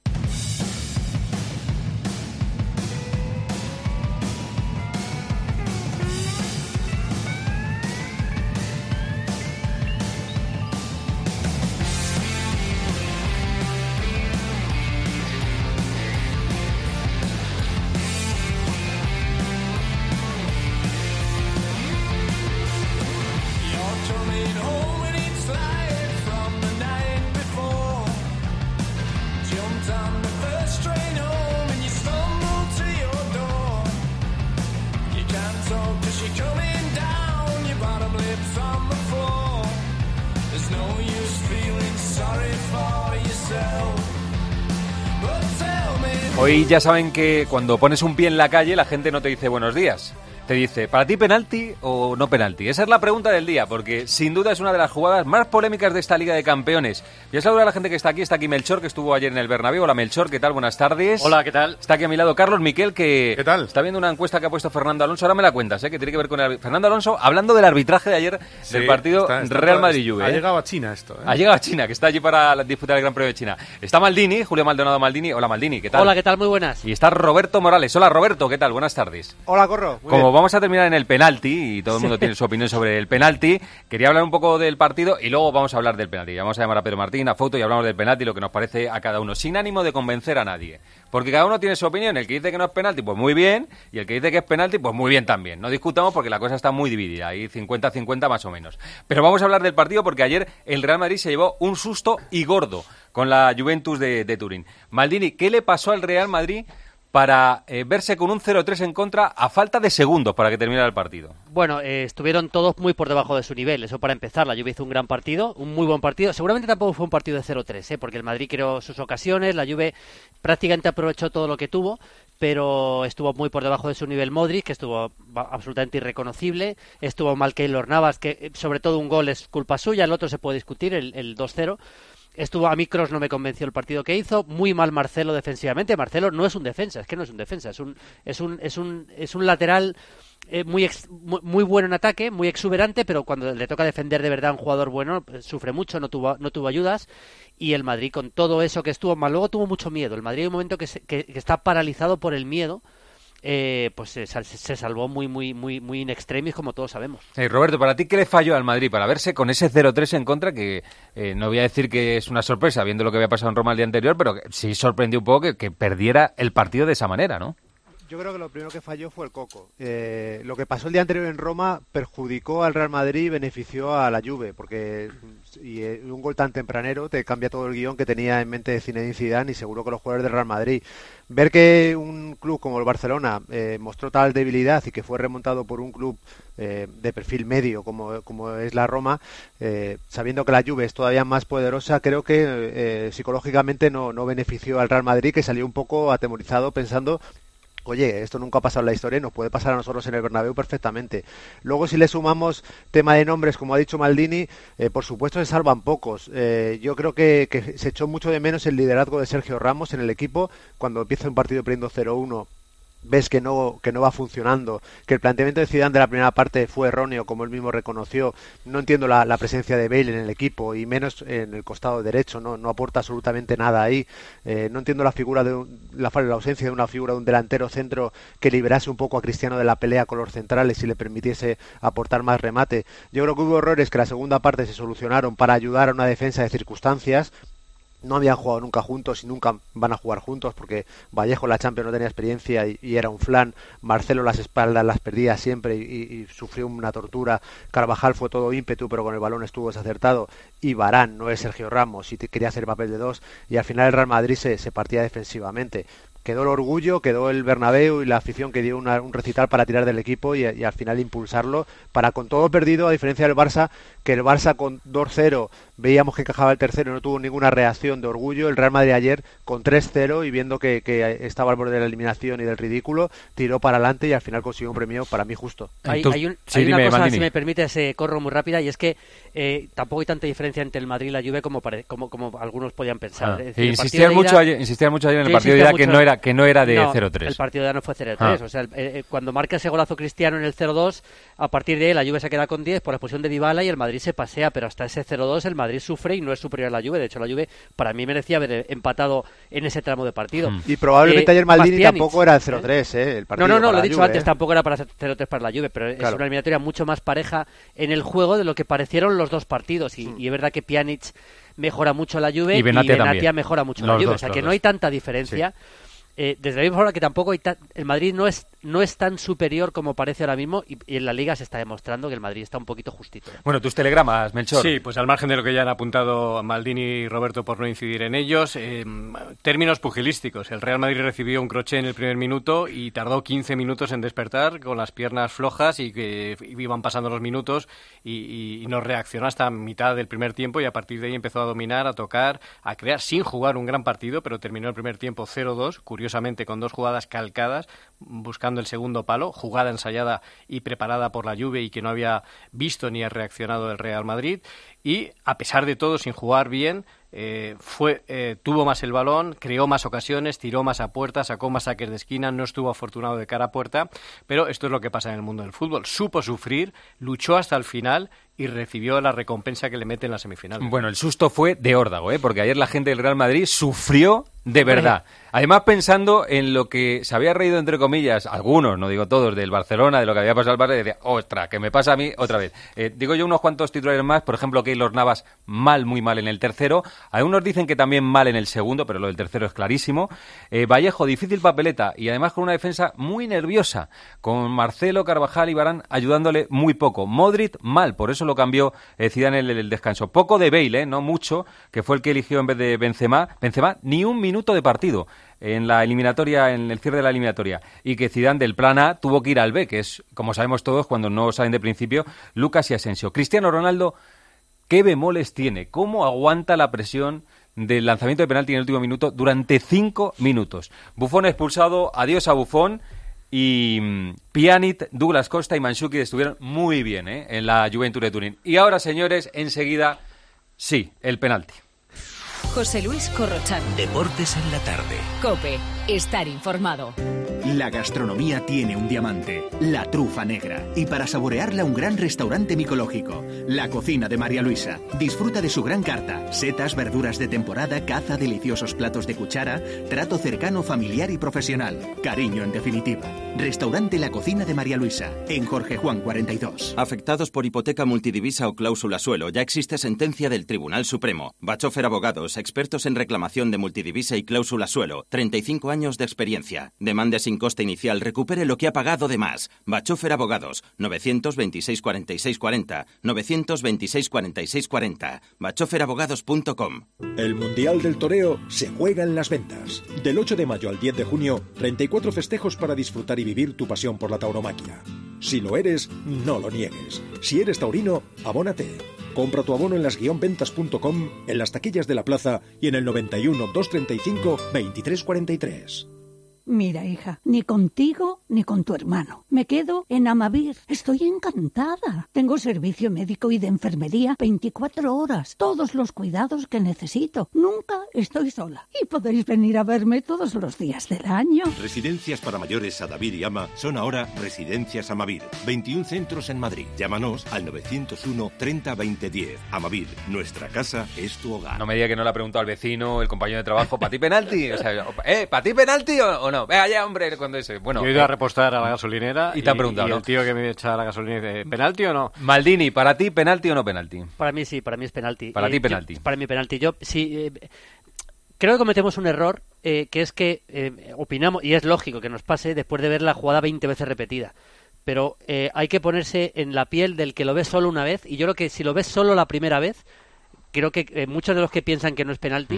Hoy ya saben que cuando pones un pie en la calle la gente no te dice buenos días. Te dice, ¿para ti penalti o no penalti? Esa es la pregunta del día, porque sin duda es una de las jugadas más polémicas de esta Liga de Campeones. Voy a saludar a la gente que está aquí. Está aquí Melchor, que estuvo ayer en el Bernabéu. Hola, Melchor, ¿qué tal? Buenas tardes. Hola, ¿qué tal? Está aquí a mi lado Carlos Miquel, que ¿Qué tal? Está viendo una encuesta que ha puesto Fernando Alonso. Ahora me la cuentas, que tiene que ver con Fernando Alonso, hablando del arbitraje de ayer del partido Real Madrid-Juve. Ha llegado a China esto. Ha llegado a China, que está allí para disputar el Gran Premio de China. Está Maldini, Julio Maldonado Maldini. Hola, Maldini, ¿qué tal? Hola, ¿qué tal? Muy buenas. Y está Roberto Morales. Hola, Roberto, ¿qué tal? Buenas tardes. Hola, Corro. Muy Como bien. vamos a terminar en el penalti, y todo el mundo tiene su opinión sobre el penalti, quería hablar un poco del partido y luego vamos a hablar del penalti. Vamos a llamar a Pedro Martín, a Foto, y hablamos del penalti, lo que nos parece a cada uno, sin ánimo de convencer a nadie. Porque cada uno tiene su opinión. El que dice que no es penalti, pues muy bien, y el que dice que es penalti, pues muy bien también. No discutamos porque la cosa está muy dividida, ahí 50-50 más o menos. Pero vamos a hablar del partido porque ayer el Real Madrid se llevó un susto y gordo con la Juventus de Turín. Maldini, ¿qué le pasó al Real Madrid para verse con un 0-3 en contra a falta de segundos para que terminara el partido? Bueno, estuvieron todos muy por debajo de su nivel, eso para empezar. La Juve hizo un gran partido, un muy buen partido. Seguramente tampoco fue un partido de 0-3, porque el Madrid creó sus ocasiones, la Juve prácticamente aprovechó todo lo que tuvo, pero estuvo muy por debajo de su nivel Modric, que estuvo absolutamente irreconocible. Estuvo mal Keylor Navas, que sobre todo un gol es culpa suya, el otro se puede discutir, el 2-0. A mí Kroos no me convenció el partido que hizo. Muy mal Marcelo defensivamente. Marcelo no es un defensa, es que no es un defensa, es un lateral muy bueno en ataque, muy exuberante, pero cuando le toca defender de verdad a un jugador bueno, sufre mucho, no tuvo ayudas. Y el Madrid, con todo eso que estuvo mal, luego tuvo mucho miedo. El Madrid hay un momento que está paralizado por el miedo. Pues se salvó muy in extremis, como todos sabemos. Roberto, ¿para ti qué le falló al Madrid para verse con ese 0-3 en contra? Que no voy a decir que es una sorpresa viendo lo que había pasado en Roma el día anterior, pero que sí sorprendió un poco que perdiera el partido de esa manera, ¿no? Yo creo que lo primero que falló fue el coco. Lo que pasó el día anterior en Roma perjudicó al Real Madrid y benefició a la Juve, porque un gol tan tempranero te cambia todo el guión que tenía en mente Zinedine Zidane, y seguro que los jugadores del Real Madrid. Ver que un club como el Barcelona mostró tal debilidad y que fue remontado por un club de perfil medio como es la Roma, sabiendo que la Juve es todavía más poderosa, creo que psicológicamente no benefició al Real Madrid, que salió un poco atemorizado pensando: oye, esto nunca ha pasado en la historia y nos puede pasar a nosotros en el Bernabéu perfectamente. Luego, si le sumamos tema de nombres, como ha dicho Maldini, por supuesto se salvan pocos. Yo creo que se echó mucho de menos el liderazgo de Sergio Ramos en el equipo. Cuando empieza un partido perdiendo 0-1, ves que no va funcionando, que el planteamiento de Zidane de la primera parte fue erróneo, como él mismo reconoció. No entiendo la presencia de Bale en el equipo, y menos en el costado derecho, no aporta absolutamente nada ahí. No entiendo la ausencia de una figura de un delantero centro que liberase un poco a Cristiano de la pelea con los centrales y le permitiese aportar más remate. Yo creo que hubo errores que la segunda parte se solucionaron para ayudar a una defensa de circunstancias. No habían jugado nunca juntos y nunca van a jugar juntos, porque Vallejo en la Champions no tenía experiencia y era un flan. Marcelo las espaldas las perdía siempre y sufrió una tortura. Carvajal fue todo ímpetu, pero con el balón estuvo desacertado. Y Varane no es Sergio Ramos y quería hacer papel de dos. Y al final el Real Madrid se partía defensivamente. quedó el orgullo, quedó el Bernabéu y la afición que dio un recital para tirar del equipo y al final impulsarlo para, con todo perdido, a diferencia del Barça, que el Barça con 2-0 veíamos que encajaba el tercero y no tuvo ninguna reacción de orgullo. El Real Madrid ayer con 3-0 y viendo que estaba al borde de la eliminación y del ridículo, tiró para adelante y al final consiguió un premio para mí justo. Hay una cosa, si me permites, corro muy rápida, y es que tampoco hay tanta diferencia entre el Madrid y la Juve como algunos podían pensar. Es decir, insistían mucho ayer en el partido de ida que no era de 0-3. El partido de ida no fue 0-3. O sea, cuando marca ese golazo Cristiano en el 0-2, a partir de ahí la Juve se queda con 10 por la expulsión de Dybala y el Madrid se pasea, pero hasta ese 0-2 el Madrid sufre y no es superior a la Juve. De hecho, la Juve para mí merecía haber empatado en ese tramo de partido. Y probablemente ayer Maldini tampoco era el 0-3, el partido. No, lo he dicho antes, tampoco era para 0-3 para la Juve, pero es una eliminatoria mucho más pareja en el juego de lo que parecieron los dos partidos. Y es verdad que Pjanic mejora mucho la Juve y Benatia mejora mucho la Juve. O sea que no hay tanta diferencia. Desde la misma forma que tampoco el Madrid no es tan superior como parece ahora mismo, y en la Liga se está demostrando que el Madrid está un poquito justito. Bueno, tus telegramas, Melchor. Sí, pues al margen de lo que ya han apuntado Maldini y Roberto por no incidir en ellos, términos pugilísticos. El Real Madrid recibió un crochet en el primer minuto y tardó 15 minutos en despertar con las piernas flojas y que iban pasando los minutos y no reaccionó hasta mitad del primer tiempo, y a partir de ahí empezó a dominar, a tocar, a crear sin jugar un gran partido, pero terminó el primer tiempo 0-2, curiosamente con dos jugadas calcadas, buscando el segundo palo, jugada ensayada y preparada por la Juve y que no había visto ni ha reaccionado el Real Madrid, y a pesar de todo, sin jugar bien, tuvo más el balón, creó más ocasiones, tiró más a puerta, sacó más saques de esquina, no estuvo afortunado de cara a puerta, pero esto es lo que pasa en el mundo del fútbol. Supo sufrir, luchó hasta el final y recibió la recompensa que le mete en la semifinal. Bueno, el susto fue de órdago, porque ayer la gente del Real Madrid sufrió de verdad. Además, pensando en lo que se había reído, entre comillas, algunos, no digo todos, del Barcelona, de lo que había pasado al Barça, y decía, ostras, que me pasa a mí otra vez. Digo yo unos cuantos titulares más, por ejemplo, Keylor Navas muy mal en el tercero. Algunos dicen que también mal en el segundo, pero lo del tercero es clarísimo. Vallejo, difícil papeleta, y además con una defensa muy nerviosa, con Marcelo, Carvajal y Varane ayudándole muy poco. Modric mal, por eso lo cambió Zidane en el descanso. Poco de Bale, no mucho, que fue el que eligió en vez de Benzema. Benzema ni un minuto de partido en la eliminatoria, en el cierre de la eliminatoria, y que Zidane del plan A tuvo que ir al B, que es, como sabemos todos, cuando no saben de principio, Lucas y Asensio. Cristiano Ronaldo, ¿qué bemoles tiene? ¿Cómo aguanta la presión del lanzamiento de penalti en el último minuto durante 5 minutos? Buffon expulsado, adiós a Buffon. Y Pjanic, Douglas Costa y Mandzukic estuvieron muy bien en la Juventus de Turín. Y ahora, señores, enseguida, sí, el penalti. José Luis Corrochano. Deportes en la tarde. COPE. Estar informado. La gastronomía tiene un diamante, la trufa negra. Y para saborearla, un gran restaurante micológico, La Cocina de María Luisa. Disfruta de su gran carta, setas, verduras de temporada, caza, deliciosos platos de cuchara, trato cercano, familiar y profesional. Cariño, en definitiva. Restaurante La Cocina de María Luisa, en Jorge Juan 42. Afectados por hipoteca multidivisa o cláusula suelo, ya existe sentencia del Tribunal Supremo. Bachofer Abogados, expertos en reclamación de multidivisa y cláusula suelo. 35 años de experiencia. Demande sin coste inicial, recupere lo que ha pagado de más. Bachofer Abogados, 926 46 40, 926 46 40, bachoferabogados.com. El Mundial del Toreo se juega en Las Ventas. Del 8 de mayo al 10 de junio, 34 festejos para disfrutar y vivir tu pasión por la tauromaquia. Si lo eres, no lo niegues. Si eres taurino, abónate. Compra tu abono en las-ventas.com, en las taquillas de la plaza y en el 91 235 2343. Mira, hija, ni contigo ni con tu hermano. Me quedo en Amavir. Estoy encantada. Tengo servicio médico y de enfermería 24 horas. Todos los cuidados que necesito. Nunca estoy sola. Y podéis venir a verme todos los días del año. Residencias para mayores Adavir y Ama son ahora Residencias Amavir. 21 centros en Madrid. Llámanos al 901 30 20 10. Amavir, nuestra casa es tu hogar. No me diga que no le ha preguntado al vecino, el compañero de trabajo, ¿para ti penalti? O sea, ¿para ti penalti o no? Vea ya, hombre, cuando ese. Bueno, yo he ido a repostar a la gasolinera y te han preguntado, y el tío que me echa a la gasolinera dice, ¿penalti o no? Maldini, ¿para ti penalti o no penalti? Para mí sí, para mí es penalti. Para ti penalti. Para mí penalti. Yo sí creo que cometemos un error, que es que opinamos, y es lógico que nos pase después de ver la jugada 20 veces repetida. Pero hay que ponerse en la piel del que lo ve solo una vez, y yo creo que si lo ves solo la primera vez, creo que muchos de los que piensan que no es penalti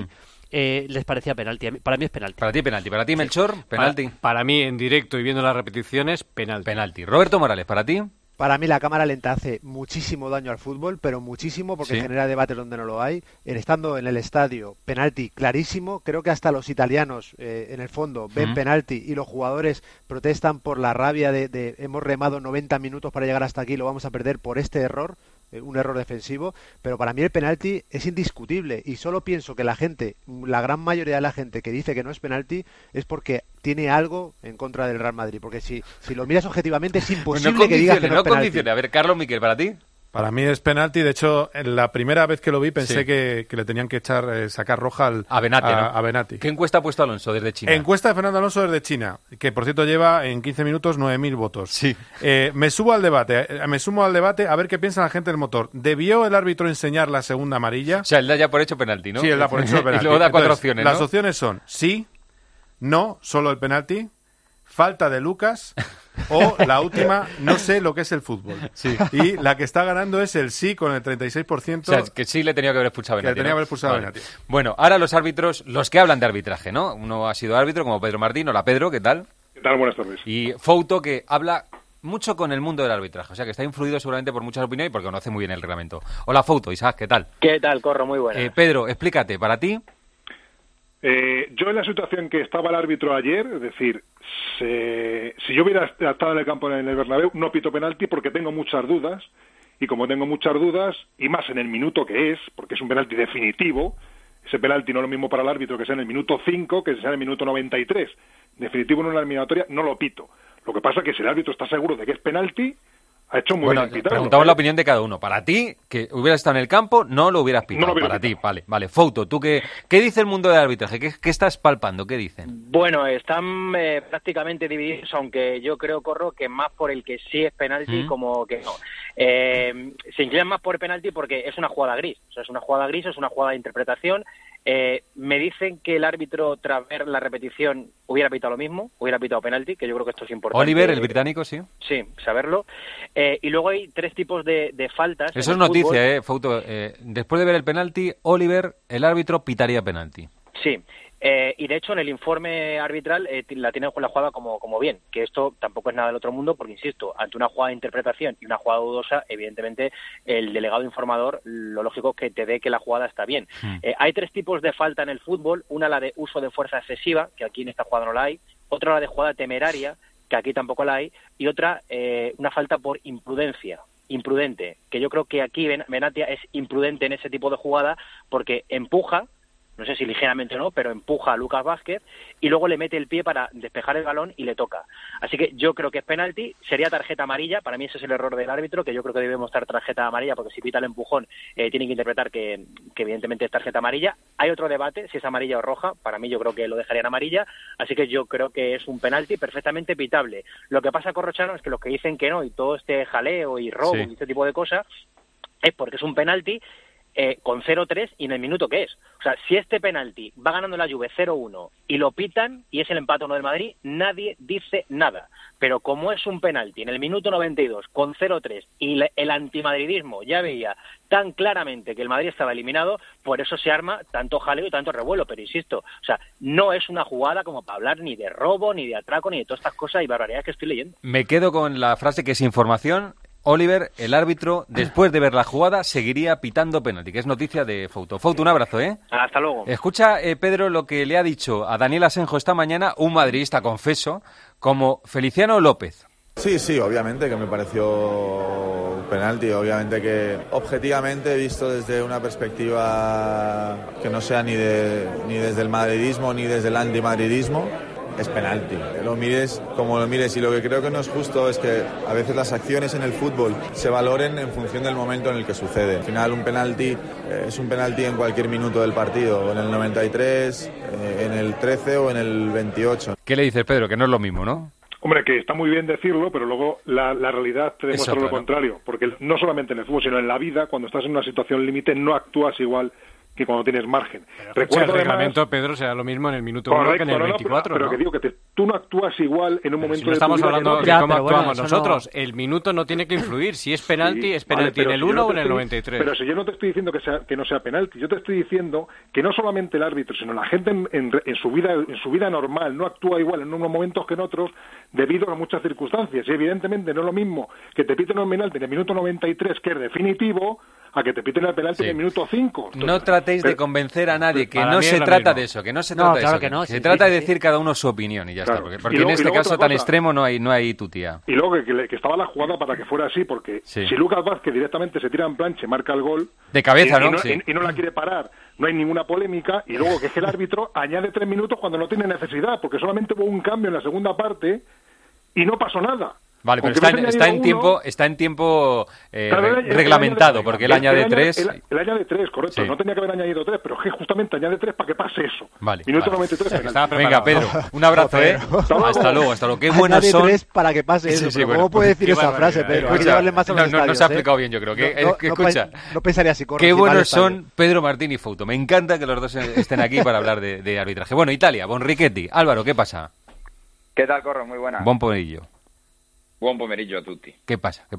les parecía penalti. Para mí es penalti. Para ti penalti. Para ti, Melchor, penalti. Para mí, en directo y viendo las repeticiones, penalti. Penalti. Roberto Morales, ¿para ti? Para mí la cámara lenta hace muchísimo daño al fútbol, pero muchísimo, porque Sí. genera debate donde no lo hay. Estando en el estadio, penalti clarísimo. Creo que hasta los italianos, en el fondo, ven penalti y los jugadores protestan por la rabia de hemos remado 90 minutos para llegar hasta aquí, lo vamos a perder por este error. Un error defensivo, pero para mí el penalti es indiscutible y solo pienso que la gran mayoría de la gente que dice que no es penalti es porque tiene algo en contra del Real Madrid, porque si lo miras objetivamente es imposible que digas que no es penalti. A ver, Carlos Miquel, ¿para ti? Para mí es penalti. De hecho, en la primera vez que lo vi pensé que le tenían que sacar roja a Benati, ¿no? a Benati. ¿Qué encuesta ha puesto Alonso desde China? Encuesta de Fernando Alonso desde China, que por cierto lleva en 15 minutos 9.000 votos. Sí. Me sumo al debate a ver qué piensa la gente del motor. ¿Debió el árbitro enseñar la segunda amarilla? O sea, él da ya por hecho penalti, ¿no? Sí, él da por hecho penalti. Y luego da 4 Entonces, opciones, ¿no? Las opciones son sí, no, solo el penalti, falta de Lucas o la última, no sé lo que es el fútbol. Sí. Y la que está ganando es el sí con el 36%. O sea, que sí le tenía que haber expulsado a Benati. Que le tenía que haber expulsado a Benati. Bueno, ahora los árbitros, los que hablan de arbitraje, ¿no? Uno ha sido árbitro, como Pedro Martín. Hola, Pedro, ¿qué tal? ¿Qué tal? Buenas tardes. Y Fouto, que habla mucho con el mundo del arbitraje. O sea, que está influido seguramente por muchas opiniones y porque conoce muy bien el reglamento. Hola, Fouto. Isaac, ¿qué tal? ¿Qué tal, Corro? Muy buena. Pedro, explícate, para ti... Yo en la situación que estaba el árbitro ayer, es decir, si yo hubiera estado en el campo en el Bernabéu, no pito penalti porque tengo muchas dudas, y como tengo muchas dudas, y más en el minuto que es, porque es un penalti definitivo, ese penalti no es lo mismo para el árbitro que sea en el minuto 5 que sea en el minuto 93, definitivo en una eliminatoria, no lo pito. Lo que pasa es que si el árbitro está seguro de que es penalti, ha hecho muy bien en pitarlo. Preguntamos la opinión de cada uno. Para ti, que hubieras estado en el campo, no lo hubieras pitado. Para ti, vale. Fouto, ¿tú qué dice el mundo del arbitraje? ¿Qué estás palpando? ¿Qué dicen? Bueno, están prácticamente divididos, aunque yo creo, Corro, que más por el que sí es penalti como que no. Se inclinan más por el penalti porque es una jugada gris. O sea, es una jugada gris, es una jugada de interpretación. Me dicen que el árbitro, tras ver la repetición, hubiera pitado lo mismo, hubiera pitado penalti, que yo creo que esto es importante. Oliver, el británico, sí. Sí, saberlo. Y luego hay 3 tipos de faltas. Eso es noticia, Fouto. Después de ver el penalti, Oliver, el árbitro, pitaría penalti. Sí. Y de hecho en el informe arbitral la tiene la jugada como bien, que esto tampoco es nada del otro mundo, porque insisto, ante una jugada de interpretación y una jugada dudosa, evidentemente el delegado informador, lo lógico es que te dé que la jugada está bien. Hay 3 tipos de falta en el fútbol: una, la de uso de fuerza excesiva, que aquí en esta jugada no la hay; otra, la de jugada temeraria, que aquí tampoco la hay; y otra, una falta por imprudente, que yo creo que aquí Benati es imprudente en ese tipo de jugada porque empuja, no sé si ligeramente o no, pero empuja a Lucas Vázquez y luego le mete el pie para despejar el balón y le toca. Así que yo creo que es penalti, sería tarjeta amarilla. Para mí ese es el error del árbitro, que yo creo que debemos estar tarjeta amarilla, porque si pita el empujón tiene que interpretar que evidentemente es tarjeta amarilla. Hay otro debate, si es amarilla o roja. Para mí yo creo que lo dejarían amarilla, así que yo creo que es un penalti perfectamente pitable. Lo que pasa, Corrochano, es que los que dicen que no, y todo este jaleo y robo y este tipo de cosas, es porque es un penalti con 0-3 y en el minuto que es. O sea, si este penalti va ganando la Juve 0-1 y lo pitan y es el empate 1 del Madrid, nadie dice nada. Pero como es un penalti en el minuto 92 con 0-3 y el antimadridismo ya veía tan claramente que el Madrid estaba eliminado, por eso se arma tanto jaleo y tanto revuelo. Pero insisto, o sea, no es una jugada como para hablar ni de robo, ni de atraco, ni de todas estas cosas y barbaridades que estoy leyendo. Me quedo con la frase que es información. Oliver, el árbitro, después de ver la jugada, seguiría pitando penalti, que es noticia de Fouto. Fouto, un abrazo, ¿eh? Hasta luego. Escucha, Pedro, lo que le ha dicho a Daniel Asenjo esta mañana, un madridista, confeso, como Feliciano López. Sí, obviamente que me pareció un penalti, obviamente que objetivamente, visto desde una perspectiva que no sea ni desde el madridismo ni desde el antimadridismo, es penalti. Lo mires como lo mires, y lo que creo que no es justo es que a veces las acciones en el fútbol se valoren en función del momento en el que sucede. Al final un penalti es un penalti en cualquier minuto del partido, en el 93, en el 13 o en el 28. ¿Qué le dices, Pedro? Que no es lo mismo, ¿no? Hombre, que está muy bien decirlo, pero luego la realidad te demuestra lo contrario, porque no solamente en el fútbol, sino en la vida, cuando estás en una situación límite, no actúas igual que cuando tienes margen. Recuerdo el reglamento, además, Pedro, será lo mismo en el minuto 1 que en el 24. Pero que digo que tú no actúas igual en un momento si no estamos hablando de cómo actuamos nosotros. No. El minuto no tiene que influir. Si es penalti, es penalti en el 1 o en el 93. Pero si yo no te estoy diciendo que no sea penalti, yo te estoy diciendo que no solamente el árbitro, sino la gente en su vida normal no actúa igual en unos momentos que en otros debido a muchas circunstancias. Y evidentemente no es lo mismo que te piten un penalti en el minuto 93, que es definitivo, a que te piten el penalti en el minuto 5. Entonces, no tratéis de convencer a nadie, que no se trata de eso, que no se trata de eso. Que no, se trata de decir cada uno su opinión y ya está. Porque en este caso tan extremo no hay tutía. Y luego que estaba la jugada para que fuera así, porque si Lucas Vázquez directamente se tira en planche, marca el gol... De cabeza, y no la quiere parar, no hay ninguna polémica, y luego que es que el árbitro añade 3 minutos cuando no tiene necesidad, porque solamente hubo un cambio en la segunda parte y no pasó nada. Vale, pero está en tiempo reglamentado, porque él añade 3. Él añade 3, correcto. Sí. No tenía que haber añadido 3, pero es que justamente añade 3 para que pase eso. Vale. Minuto 93. Venga, Pedro, un abrazo, Hasta luego. Qué buenos son. Añade 3 para que pase eso. Sí, ¿cómo puede decir esa frase, Pedro? Hay que llevarle más a los estadios, no se ha explicado bien, yo creo. Escucha. No pensaría así, Qué buenos son Pedro Martín y Fouto. Me encanta que los dos estén aquí para hablar de arbitraje. Bueno, Italia, Bonrichetti. Álvaro, ¿qué pasa? ¿Qué tal, Corro? Muy buena. Buon pomeriggio. Buon pomeriggio a tutti. ¿Qué pasa?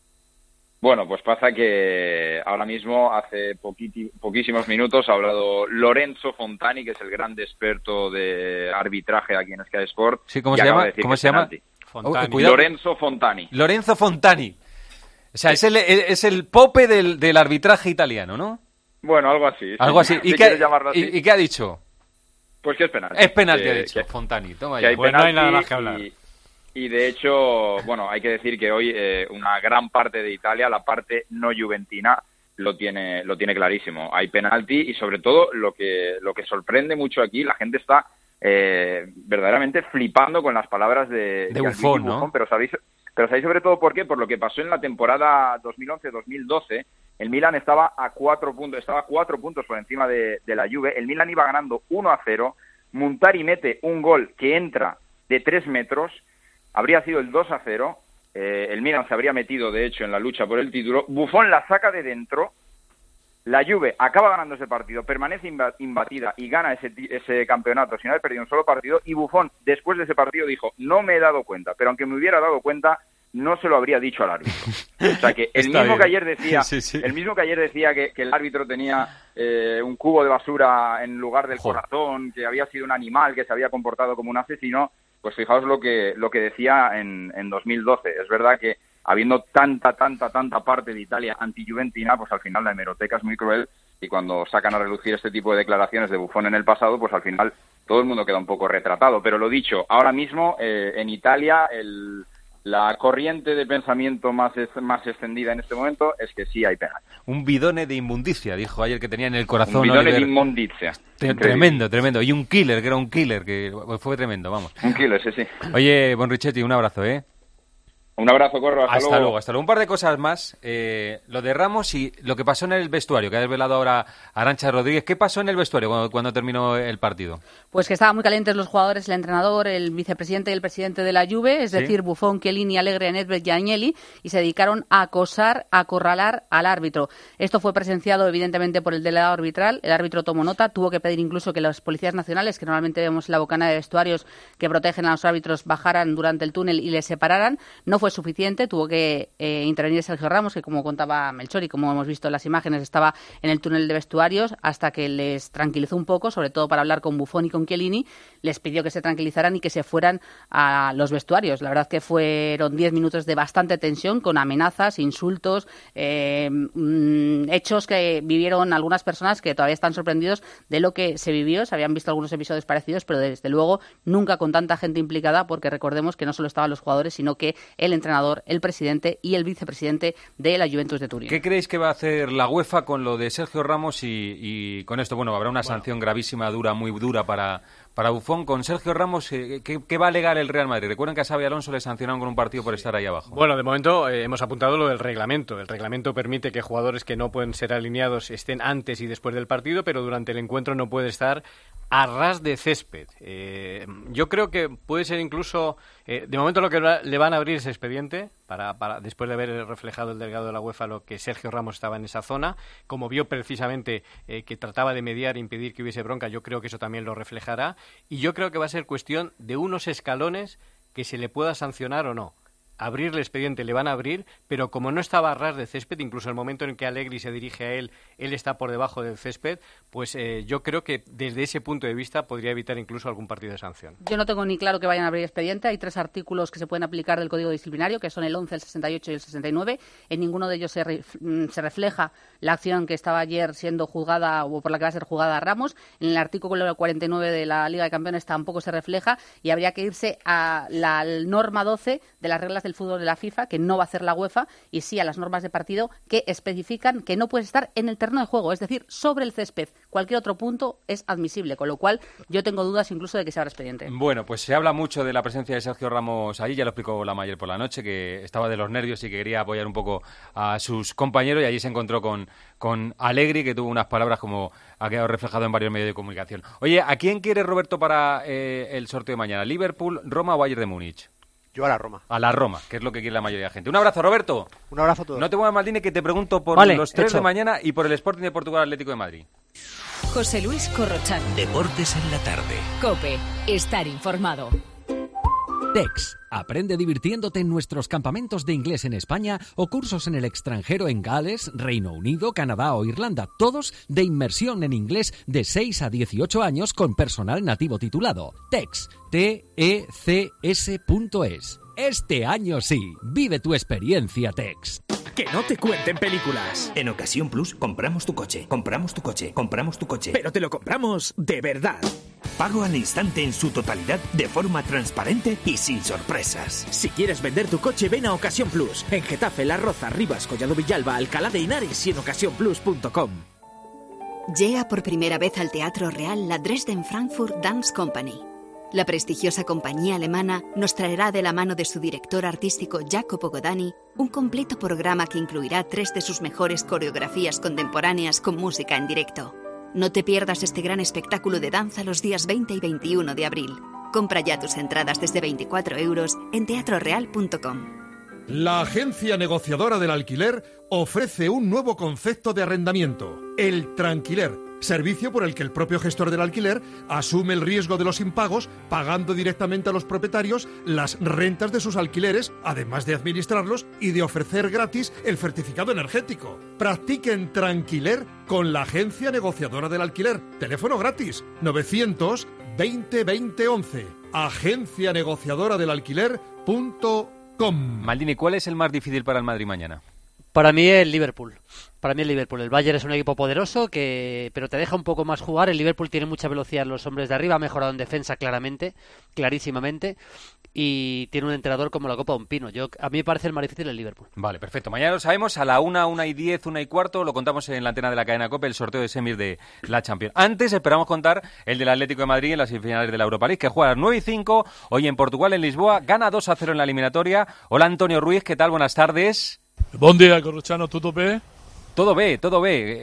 Bueno, pues pasa que ahora mismo, hace poquísimos minutos, ha hablado Lorenzo Fontani, que es el gran experto de arbitraje aquí en Sky Sport. Sí, ¿cómo se llama? ¿Cómo se llama? Lorenzo Fontani. Lorenzo Fontani. O sea, es el pope del arbitraje italiano, ¿no? Bueno, algo así. Algo así. ¿Y qué ha dicho? Pues que es penalti. Es penalti, ha dicho Fontani. Toma ya. Pues no hay nada más que hablar. Y de hecho, bueno, hay que decir que hoy una gran parte de Italia, la parte no juventina, lo tiene clarísimo. Hay penalti y sobre todo lo que sorprende mucho aquí, la gente está verdaderamente flipando con las palabras de Buffon, ¿no? Pero sabéis sobre todo por qué, por lo que pasó en la temporada 2011-2012. El Milan estaba a 4 puntos por encima de la Juve. El Milan iba ganando 1-0. Montari mete un gol que entra de 3 metros. Habría sido el 2-0, el Milan se habría metido, de hecho, en la lucha por el título. Buffon la saca de dentro, la Juve acaba ganando ese partido, permanece imbatida y gana ese campeonato sin haber perdido un solo partido, y Buffon, después de ese partido, dijo, no me he dado cuenta, pero aunque me hubiera dado cuenta, no se lo habría dicho al árbitro. O sea, que el mismo que ayer decía que el árbitro tenía un cubo de basura en lugar del corazón, que había sido un animal, que se había comportado como un asesino. Pues fijaos lo que decía en 2012. Es verdad que habiendo tanta parte de Italia anti-juventina, pues al final la hemeroteca es muy cruel, y cuando sacan a relucir este tipo de declaraciones de Buffon en el pasado, pues al final todo el mundo queda un poco retratado. Pero lo dicho, ahora mismo en Italia la corriente de pensamiento más extendida en este momento es que sí hay penalti. Un bidone de inmundicia, dijo ayer, que tenía en el corazón. Un bidone de inmundicia. Tremendo. Y un killer, que fue tremendo, vamos. Un killer, sí. Oye, Bonrichetti, un abrazo, Un abrazo, Corro, hasta luego. Hasta luego. Un par de cosas más. Lo de Ramos y lo que pasó en el vestuario, que ha desvelado ahora Arantxa Rodríguez. ¿Qué pasó en el vestuario cuando terminó el partido? Pues que estaban muy calientes los jugadores, el entrenador, el vicepresidente y el presidente de la Juve, es decir, Buffon, Chiellini, Allegri, Nedved y Agnelli, y se dedicaron a acosar, a acorralar al árbitro. Esto fue presenciado evidentemente por el delegado arbitral. El árbitro tomó nota, tuvo que pedir incluso que las policías nacionales, que normalmente vemos en la bocana de vestuarios que protegen a los árbitros, bajaran durante el túnel y les separaran. No fue suficiente, tuvo que intervenir Sergio Ramos, que como contaba Melchor y como hemos visto en las imágenes, estaba en el túnel de vestuarios hasta que les tranquilizó un poco, sobre todo para hablar con Buffon y con Chiellini. Les pidió que se tranquilizaran y que se fueran a los vestuarios. La verdad que fueron 10 minutos de bastante tensión, con amenazas, insultos, hechos que vivieron algunas personas que todavía están sorprendidos de lo que se vivió. Se habían visto algunos episodios parecidos, pero desde luego nunca con tanta gente implicada, porque recordemos que no solo estaban los jugadores, sino que el entrenador, el presidente y el vicepresidente de la Juventus de Turín. ¿Qué creéis que va a hacer la UEFA con lo de Sergio Ramos y con esto? Bueno, habrá una sanción gravísima, muy dura para Buffon. Con Sergio Ramos, ¿qué va a alegar el Real Madrid? Recuerden que a Xabi Alonso le sancionaron con un partido por estar ahí abajo. Bueno, de momento hemos apuntado lo del reglamento. El reglamento permite que jugadores que no pueden ser alineados estén antes y después del partido, pero durante el encuentro no puede estar a ras de césped. Yo creo que puede ser incluso... de momento lo que le van a abrir es expediente después de haber reflejado el delegado de la UEFA lo que Sergio Ramos estaba en esa zona, como vio precisamente que trataba de mediar e impedir que hubiese bronca, yo creo que eso también lo reflejará, y yo creo que va a ser cuestión de unos escalones que se le pueda sancionar o no. Abrir el expediente le van a abrir, pero como no estaba a ras de césped, incluso el momento en que Allegri se dirige a él está por debajo del césped, pues yo creo que desde ese punto de vista podría evitar incluso algún partido de sanción. Yo no tengo ni claro que vayan a abrir expediente. Hay 3 artículos que se pueden aplicar del Código Disciplinario, que son el 11, el 68 y el 69. En ninguno de ellos se refleja la acción que estaba ayer siendo juzgada o por la que va a ser juzgada a Ramos. En el artículo 49 de la Liga de Campeones tampoco se refleja, y habría que irse a la norma 12 de las reglas del fútbol de la FIFA, que no va a hacer la UEFA, y sí a las normas de partido que especifican que no puedes estar en el terreno de juego, es decir, sobre el césped. Cualquier otro punto es admisible, con lo cual yo tengo dudas incluso de que se abra expediente. Bueno, pues se habla mucho de la presencia de Sergio Ramos allí, ya lo explicó Lama ayer por la noche, que estaba de los nervios y que quería apoyar un poco a sus compañeros, y allí se encontró con Allegri, que tuvo unas palabras como ha quedado reflejado en varios medios de comunicación. Oye, ¿a quién quiere Roberto para el sorteo de mañana? ¿Liverpool, Roma o Bayern de Múnich? Yo a la Roma. A la Roma, que es lo que quiere la mayoría de la gente. Un abrazo, Roberto. Un abrazo a todos. No te muevas, Maldini, que te pregunto por los 3 de mañana y por el Sporting de Portugal Atlético de Madrid. José Luis Corrochano. Deportes en la tarde. COPE. Estar informado. TEX. Aprende divirtiéndote en nuestros campamentos de inglés en España o cursos en el extranjero en Gales, Reino Unido, Canadá o Irlanda. Todos de inmersión en inglés de 6 a 18 años con personal nativo titulado. TEX. TECS.es. Este año sí. Vive tu experiencia TEX. Que no te cuenten películas. En Ocasión Plus compramos tu coche, compramos tu coche, compramos tu coche. Pero te lo compramos de verdad. Pago al instante en su totalidad, de forma transparente y sin sorpresas. Si quieres vender tu coche, ven a Ocasión Plus. En Getafe, La Roza, Rivas, Collado Villalba, Alcalá de Henares y en ocasiónplus.com. Llega por primera vez al Teatro Real la Dresden Frankfurt Dance Company. La prestigiosa compañía alemana nos traerá de la mano de su director artístico Jacopo Godani un completo programa que incluirá 3 de sus mejores coreografías contemporáneas con música en directo. No te pierdas este gran espectáculo de danza los días 20 y 21 de abril. Compra ya tus entradas desde 24 € en teatroreal.com. La agencia negociadora del alquiler ofrece un nuevo concepto de arrendamiento, el tranquiler, servicio por el que el propio gestor del alquiler asume el riesgo de los impagos, pagando directamente a los propietarios las rentas de sus alquileres, además de administrarlos y de ofrecer gratis el certificado energético. Practiquen tranquiler con la agencia negociadora del alquiler. Teléfono gratis 900 20 20 11. agencianegociadoradelalquiler.com. Maldini, ¿cuál es el más difícil para el Madrid mañana? Para mí el Liverpool. El Bayern es un equipo poderoso, pero te deja un poco más jugar. El Liverpool tiene mucha velocidad en los hombres de arriba, ha mejorado en defensa clarísimamente, y tiene un entrenador como la copa de un pino. A mí me parece el más difícil el Liverpool. Vale, perfecto. Mañana lo sabemos a la 1, 1:10, 1:15, lo contamos en la antena de la cadena COPE, el sorteo de semis de la Champions. Antes esperamos contar el del Atlético de Madrid en las semifinales de la Europa League, que juega a las 9:05, hoy en Portugal, en Lisboa, gana 2-0 en la eliminatoria. Hola Antonio Ruiz, ¿qué tal? Buenas tardes. Bon día, Corrochano, ¿todo bé? Todo ve. Todo bé.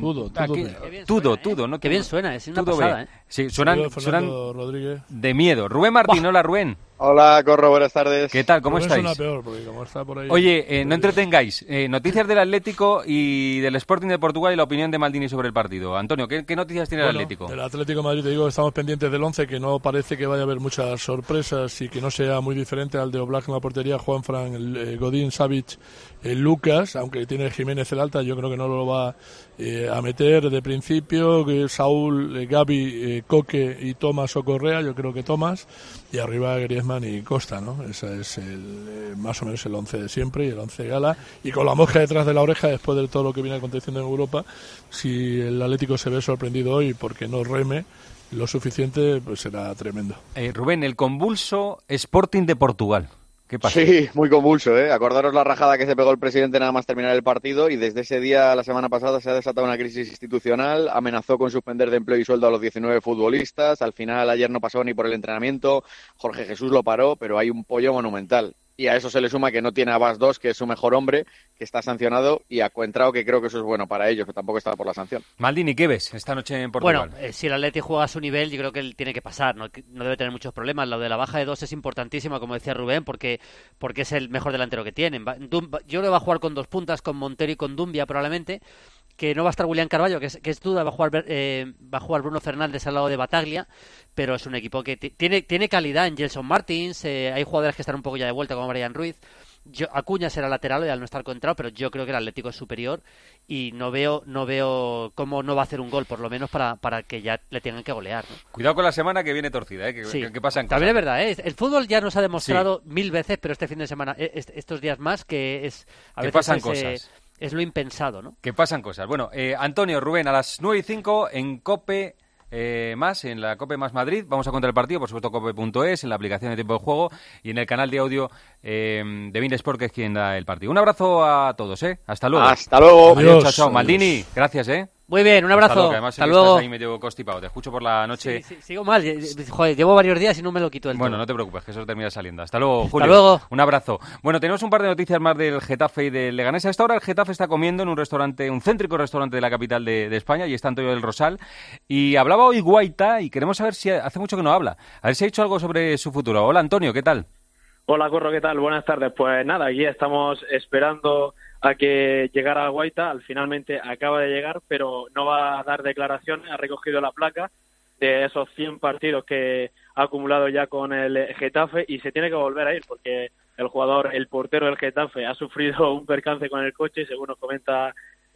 ¿No? Qué bien suena, es una pasada, ¿eh? Sí, suenan Rodríguez. De miedo. Rubén Martín, hola Rubén. Hola, Corro, buenas tardes. ¿Qué tal? ¿Cómo estáis? Suena peor, porque como está por ahí... Oye, no entretengáis. Noticias del Atlético y del Sporting de Portugal y la opinión de Maldini sobre el partido. Antonio, ¿qué noticias tiene el Atlético? Del Atlético de Madrid te digo que estamos pendientes del 11, que no parece que vaya a haber muchas sorpresas y que no sea muy diferente al de Oblak en la portería, Juanfran, Godín, Savic, Lucas, aunque tiene Jiménez el alta, yo creo que no lo va a meter de principio, que Saúl, Gavi, Coque y Tomás o Correa, yo creo que Tomás, y arriba Griezmann y Costa, ¿no? Ese es más o menos el 11 de siempre y el 11 de gala, y con la mosca detrás de la oreja después de todo lo que viene aconteciendo en Europa. Si el Atlético se ve sorprendido hoy porque no reme lo suficiente, pues será tremendo. Rubén, el convulso Sporting de Portugal. ¿Qué pasa? Sí, muy convulso, ¿eh? Acordaros la rajada que se pegó el presidente nada más terminar el partido, y desde ese día, la semana pasada, se ha desatado una crisis institucional. Amenazó con suspender de empleo y sueldo a los 19 futbolistas. Al final, ayer no pasó ni por el entrenamiento. Jorge Jesús lo paró, pero hay un pollo monumental. Y a eso se le suma que no tiene a Bas 2, que es su mejor hombre, que está sancionado, y a Coentrao, que creo que eso es bueno para ellos, que tampoco está por la sanción. Maldini, ¿qué ves esta noche en Portugal? Bueno, si el Atleti juega a su nivel, yo creo que él tiene que pasar, no debe tener muchos problemas. Lo de la baja de 2 es importantísimo, como decía Rubén, porque es el mejor delantero que tienen. Yo creo que va a jugar con 2 puntas, con Montero y con Dumbia probablemente, que no va a estar William Carvalho, que es duda, va a jugar Bruno Fernández al lado de Bataglia, pero es un equipo que tiene calidad en Gelson Martins, hay jugadores que están un poco ya de vuelta, como Brian Ruiz. Acuña será lateral y al no estar Coentrao, pero yo creo que el Atlético es superior y no veo cómo no va a hacer un gol, por lo menos para que ya le tengan que golear, ¿no? Cuidado con la semana que viene torcida, que pasan cosas. También es verdad, el fútbol ya nos ha demostrado 1000 veces, pero este fin de semana, estos días más, que a veces pasan cosas. Es lo impensado, ¿no? Que pasan cosas. Bueno, Antonio, Rubén, a las 9:05 en COPE más, en la COPE más Madrid. Vamos a contar el partido, por supuesto, cope.es, en la aplicación de Tiempo de Juego y en el canal de audio de Bein Sport, que es quien da el partido. Un abrazo a todos, Hasta luego. Hasta luego. Adiós, chao, chao. Maldini, gracias, Muy bien, un abrazo. Hasta luego. Estás ahí medio constipado. Te escucho por la noche. Sí, sigo mal. Joder, llevo varios días y no me lo quito del todo. Bueno, no te preocupes, que eso termina saliendo. Hasta luego, Julio. Hasta luego. Un abrazo. Bueno, tenemos un par de noticias más del Getafe y del Leganés. A esta hora el Getafe está comiendo en un céntrico restaurante de la capital de España, y está Antonio del Rosal. Y hablaba hoy Guaita y queremos saber si hace mucho que no habla. A ver si ha dicho algo sobre su futuro. Hola, Antonio, ¿qué tal? Hola, Corro, ¿qué tal? Buenas tardes. Pues nada, aquí estamos esperando a que llegara Guaita. Finalmente acaba de llegar, pero no va a dar declaraciones. Ha recogido la placa de esos 100 partidos que ha acumulado ya con el Getafe y se tiene que volver a ir porque el portero del Getafe, ha sufrido un percance con el coche y, según nos comenta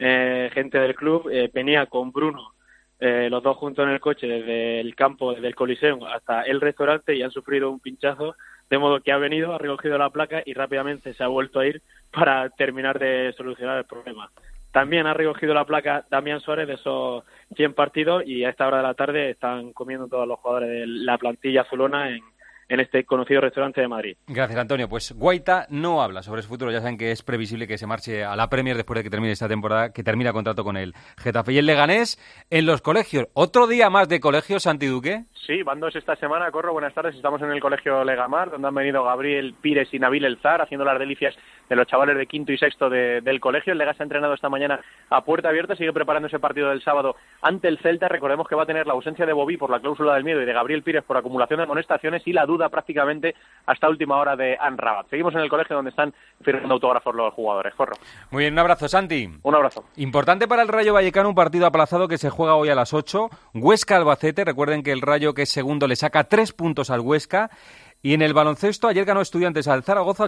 gente del club, venía con Bruno, los dos juntos en el coche desde el campo, desde el Coliseum hasta el restaurante, y han sufrido un pinchazo, de modo que ha recogido la placa y rápidamente se ha vuelto a ir para terminar de solucionar el problema. También ha recogido la placa Damián Suárez de esos 100 partidos y a esta hora de la tarde están comiendo todos los jugadores de la plantilla azulona en este conocido restaurante de Madrid. Gracias, Antonio. Pues Guaita no habla sobre su futuro. Ya saben que es previsible que se marche a la Premier después de que termine esta temporada, que termina contrato con el Getafe. Y el Leganés en los colegios. ¿Otro día más de colegios, Santi Duque? Sí, van 2 esta semana. Corro, buenas tardes. Estamos en el colegio Legamar, donde han venido Gabriel Pires y Nabil Elzar, haciendo las delicias de los chavales de quinto y sexto del colegio. El Lega se ha entrenado esta mañana a puerta abierta, sigue preparando ese partido del sábado ante el Celta. Recordemos que va a tener la ausencia de Bobby por la cláusula del miedo y de Gabriel Pires por acumulación de amonestaciones, y la duda prácticamente hasta última hora de Anrabat. Seguimos en el colegio donde están firmando autógrafos los jugadores. Corro. Muy bien, un abrazo, Santi. Un abrazo. Importante para el Rayo Vallecano, un partido aplazado que se juega hoy a las 8. Huesca-Albacete. Recuerden que el Rayo, que es segundo, le saca 3 puntos al Huesca. Y en el baloncesto, ayer ganó Estudiantes al Zaragoza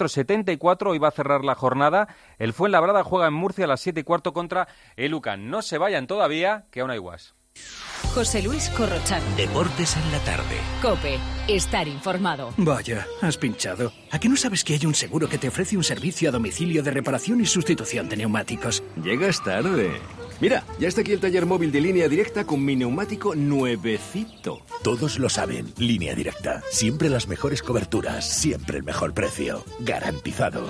84-74, hoy va a cerrar la jornada. El Fuenlabrada juega en Murcia a las 7:15 contra el UCAN. No se vayan todavía, que aún hay guas. José Luis Corrochano. Deportes en la tarde. COPE. Estar informado. Vaya, has pinchado. ¿A qué no sabes que hay un seguro que te ofrece un servicio a domicilio de reparación y sustitución de neumáticos? Llegas tarde. Mira, ya está aquí el taller móvil de Línea Directa con mi neumático nuevecito. Todos lo saben. Línea Directa. Siempre las mejores coberturas. Siempre el mejor precio. Garantizado.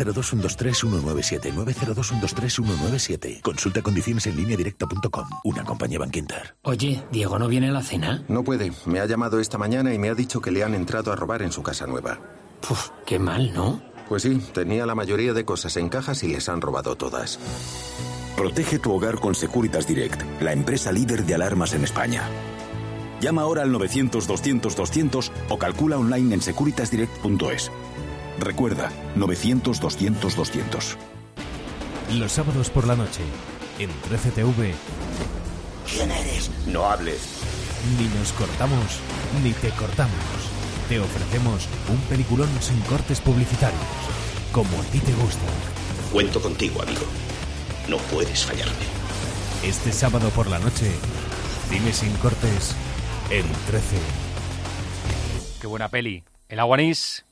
902-123-197. 902-123-197. Consulta condiciones en lineadirecta.com. Una compañía Bankinter. Oye, ¿Diego no viene a la cena? No puede. Me ha llamado esta mañana y me ha dicho que le han entrado a robar en su casa nueva. Puf, qué mal, ¿no? Pues sí, tenía la mayoría de cosas en cajas y les han robado todas. Protege tu hogar con Securitas Direct, la empresa líder de alarmas en España. Llama ahora al 900-200-200 o calcula online en securitasdirect.es. Recuerda, 900-200-200. Los sábados por la noche, en 13TV. ¿Quién eres? No hables. Ni nos cortamos, ni te cortamos. Te ofrecemos un peliculón sin cortes publicitarios, como a ti te gusta. Cuento contigo, amigo. No puedes fallarme. Este sábado por la noche, cine sin cortes en 13. Qué buena peli. El Aguanís.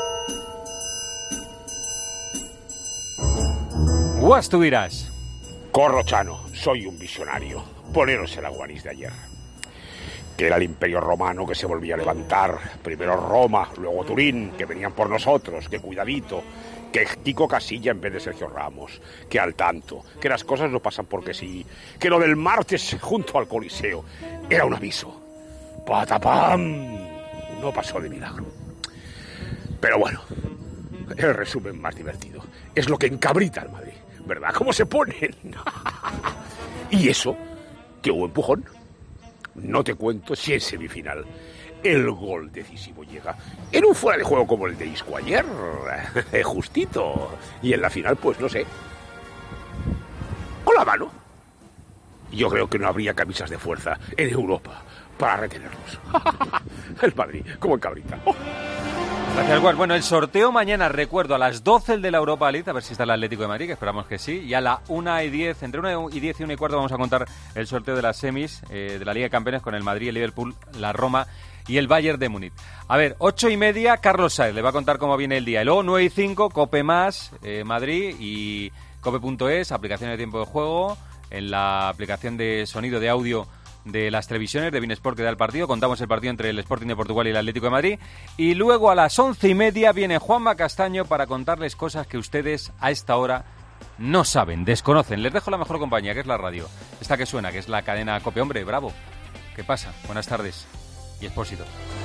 Guas, tú dirás. Corrochano, soy un visionario. Poneros el Aguanís de ayer. Que era el Imperio Romano que se volvía a levantar. Primero Roma, luego Turín, que venían por nosotros, que cuidadito. Que Kiko Casilla en vez de Sergio Ramos, que al tanto, que las cosas no pasan porque sí, que lo del martes junto al Coliseo era un aviso. ¡Patapam! No pasó de milagro. Pero bueno, el resumen más divertido. Es lo que encabrita al Madrid, ¿verdad? ¿Cómo se ponen? Y eso, que hubo empujón. No te cuento si en semifinal el gol decisivo llega en un fuera de juego como el de Isco ayer, justito. Y en la final, pues no sé, con la mano. Yo creo que no habría camisas de fuerza en Europa para retenerlos. El Madrid, como en cabrita. ¡Oh! Gracias, Juan. Bueno, el sorteo mañana, recuerdo, a las 12 el de la Europa League, a ver si está el Atlético de Madrid, que esperamos que sí, y a la 1:10, entre 1:10 y 1:15 vamos a contar el sorteo de las semis de la Liga de Campeones con el Madrid, el Liverpool, la Roma y el Bayern de Múnich. A ver, 8:30, Carlos Saez le va a contar cómo viene el día. Y luego 9:05, Cope Más, Madrid y Cope.es, aplicación de tiempo de juego, en la aplicación de sonido, de audio de las televisiones de Binesport que da el partido. Contamos el partido entre el Sporting de Portugal y el Atlético de Madrid. Y luego a las 11:30 viene Juanma Castaño para contarles cosas que ustedes a esta hora no saben, desconocen. Les dejo la mejor compañía, que es la radio. Esta que suena, que es la cadena COPE. Hombre, bravo. ¿Qué pasa? Buenas tardes. Y Expósito.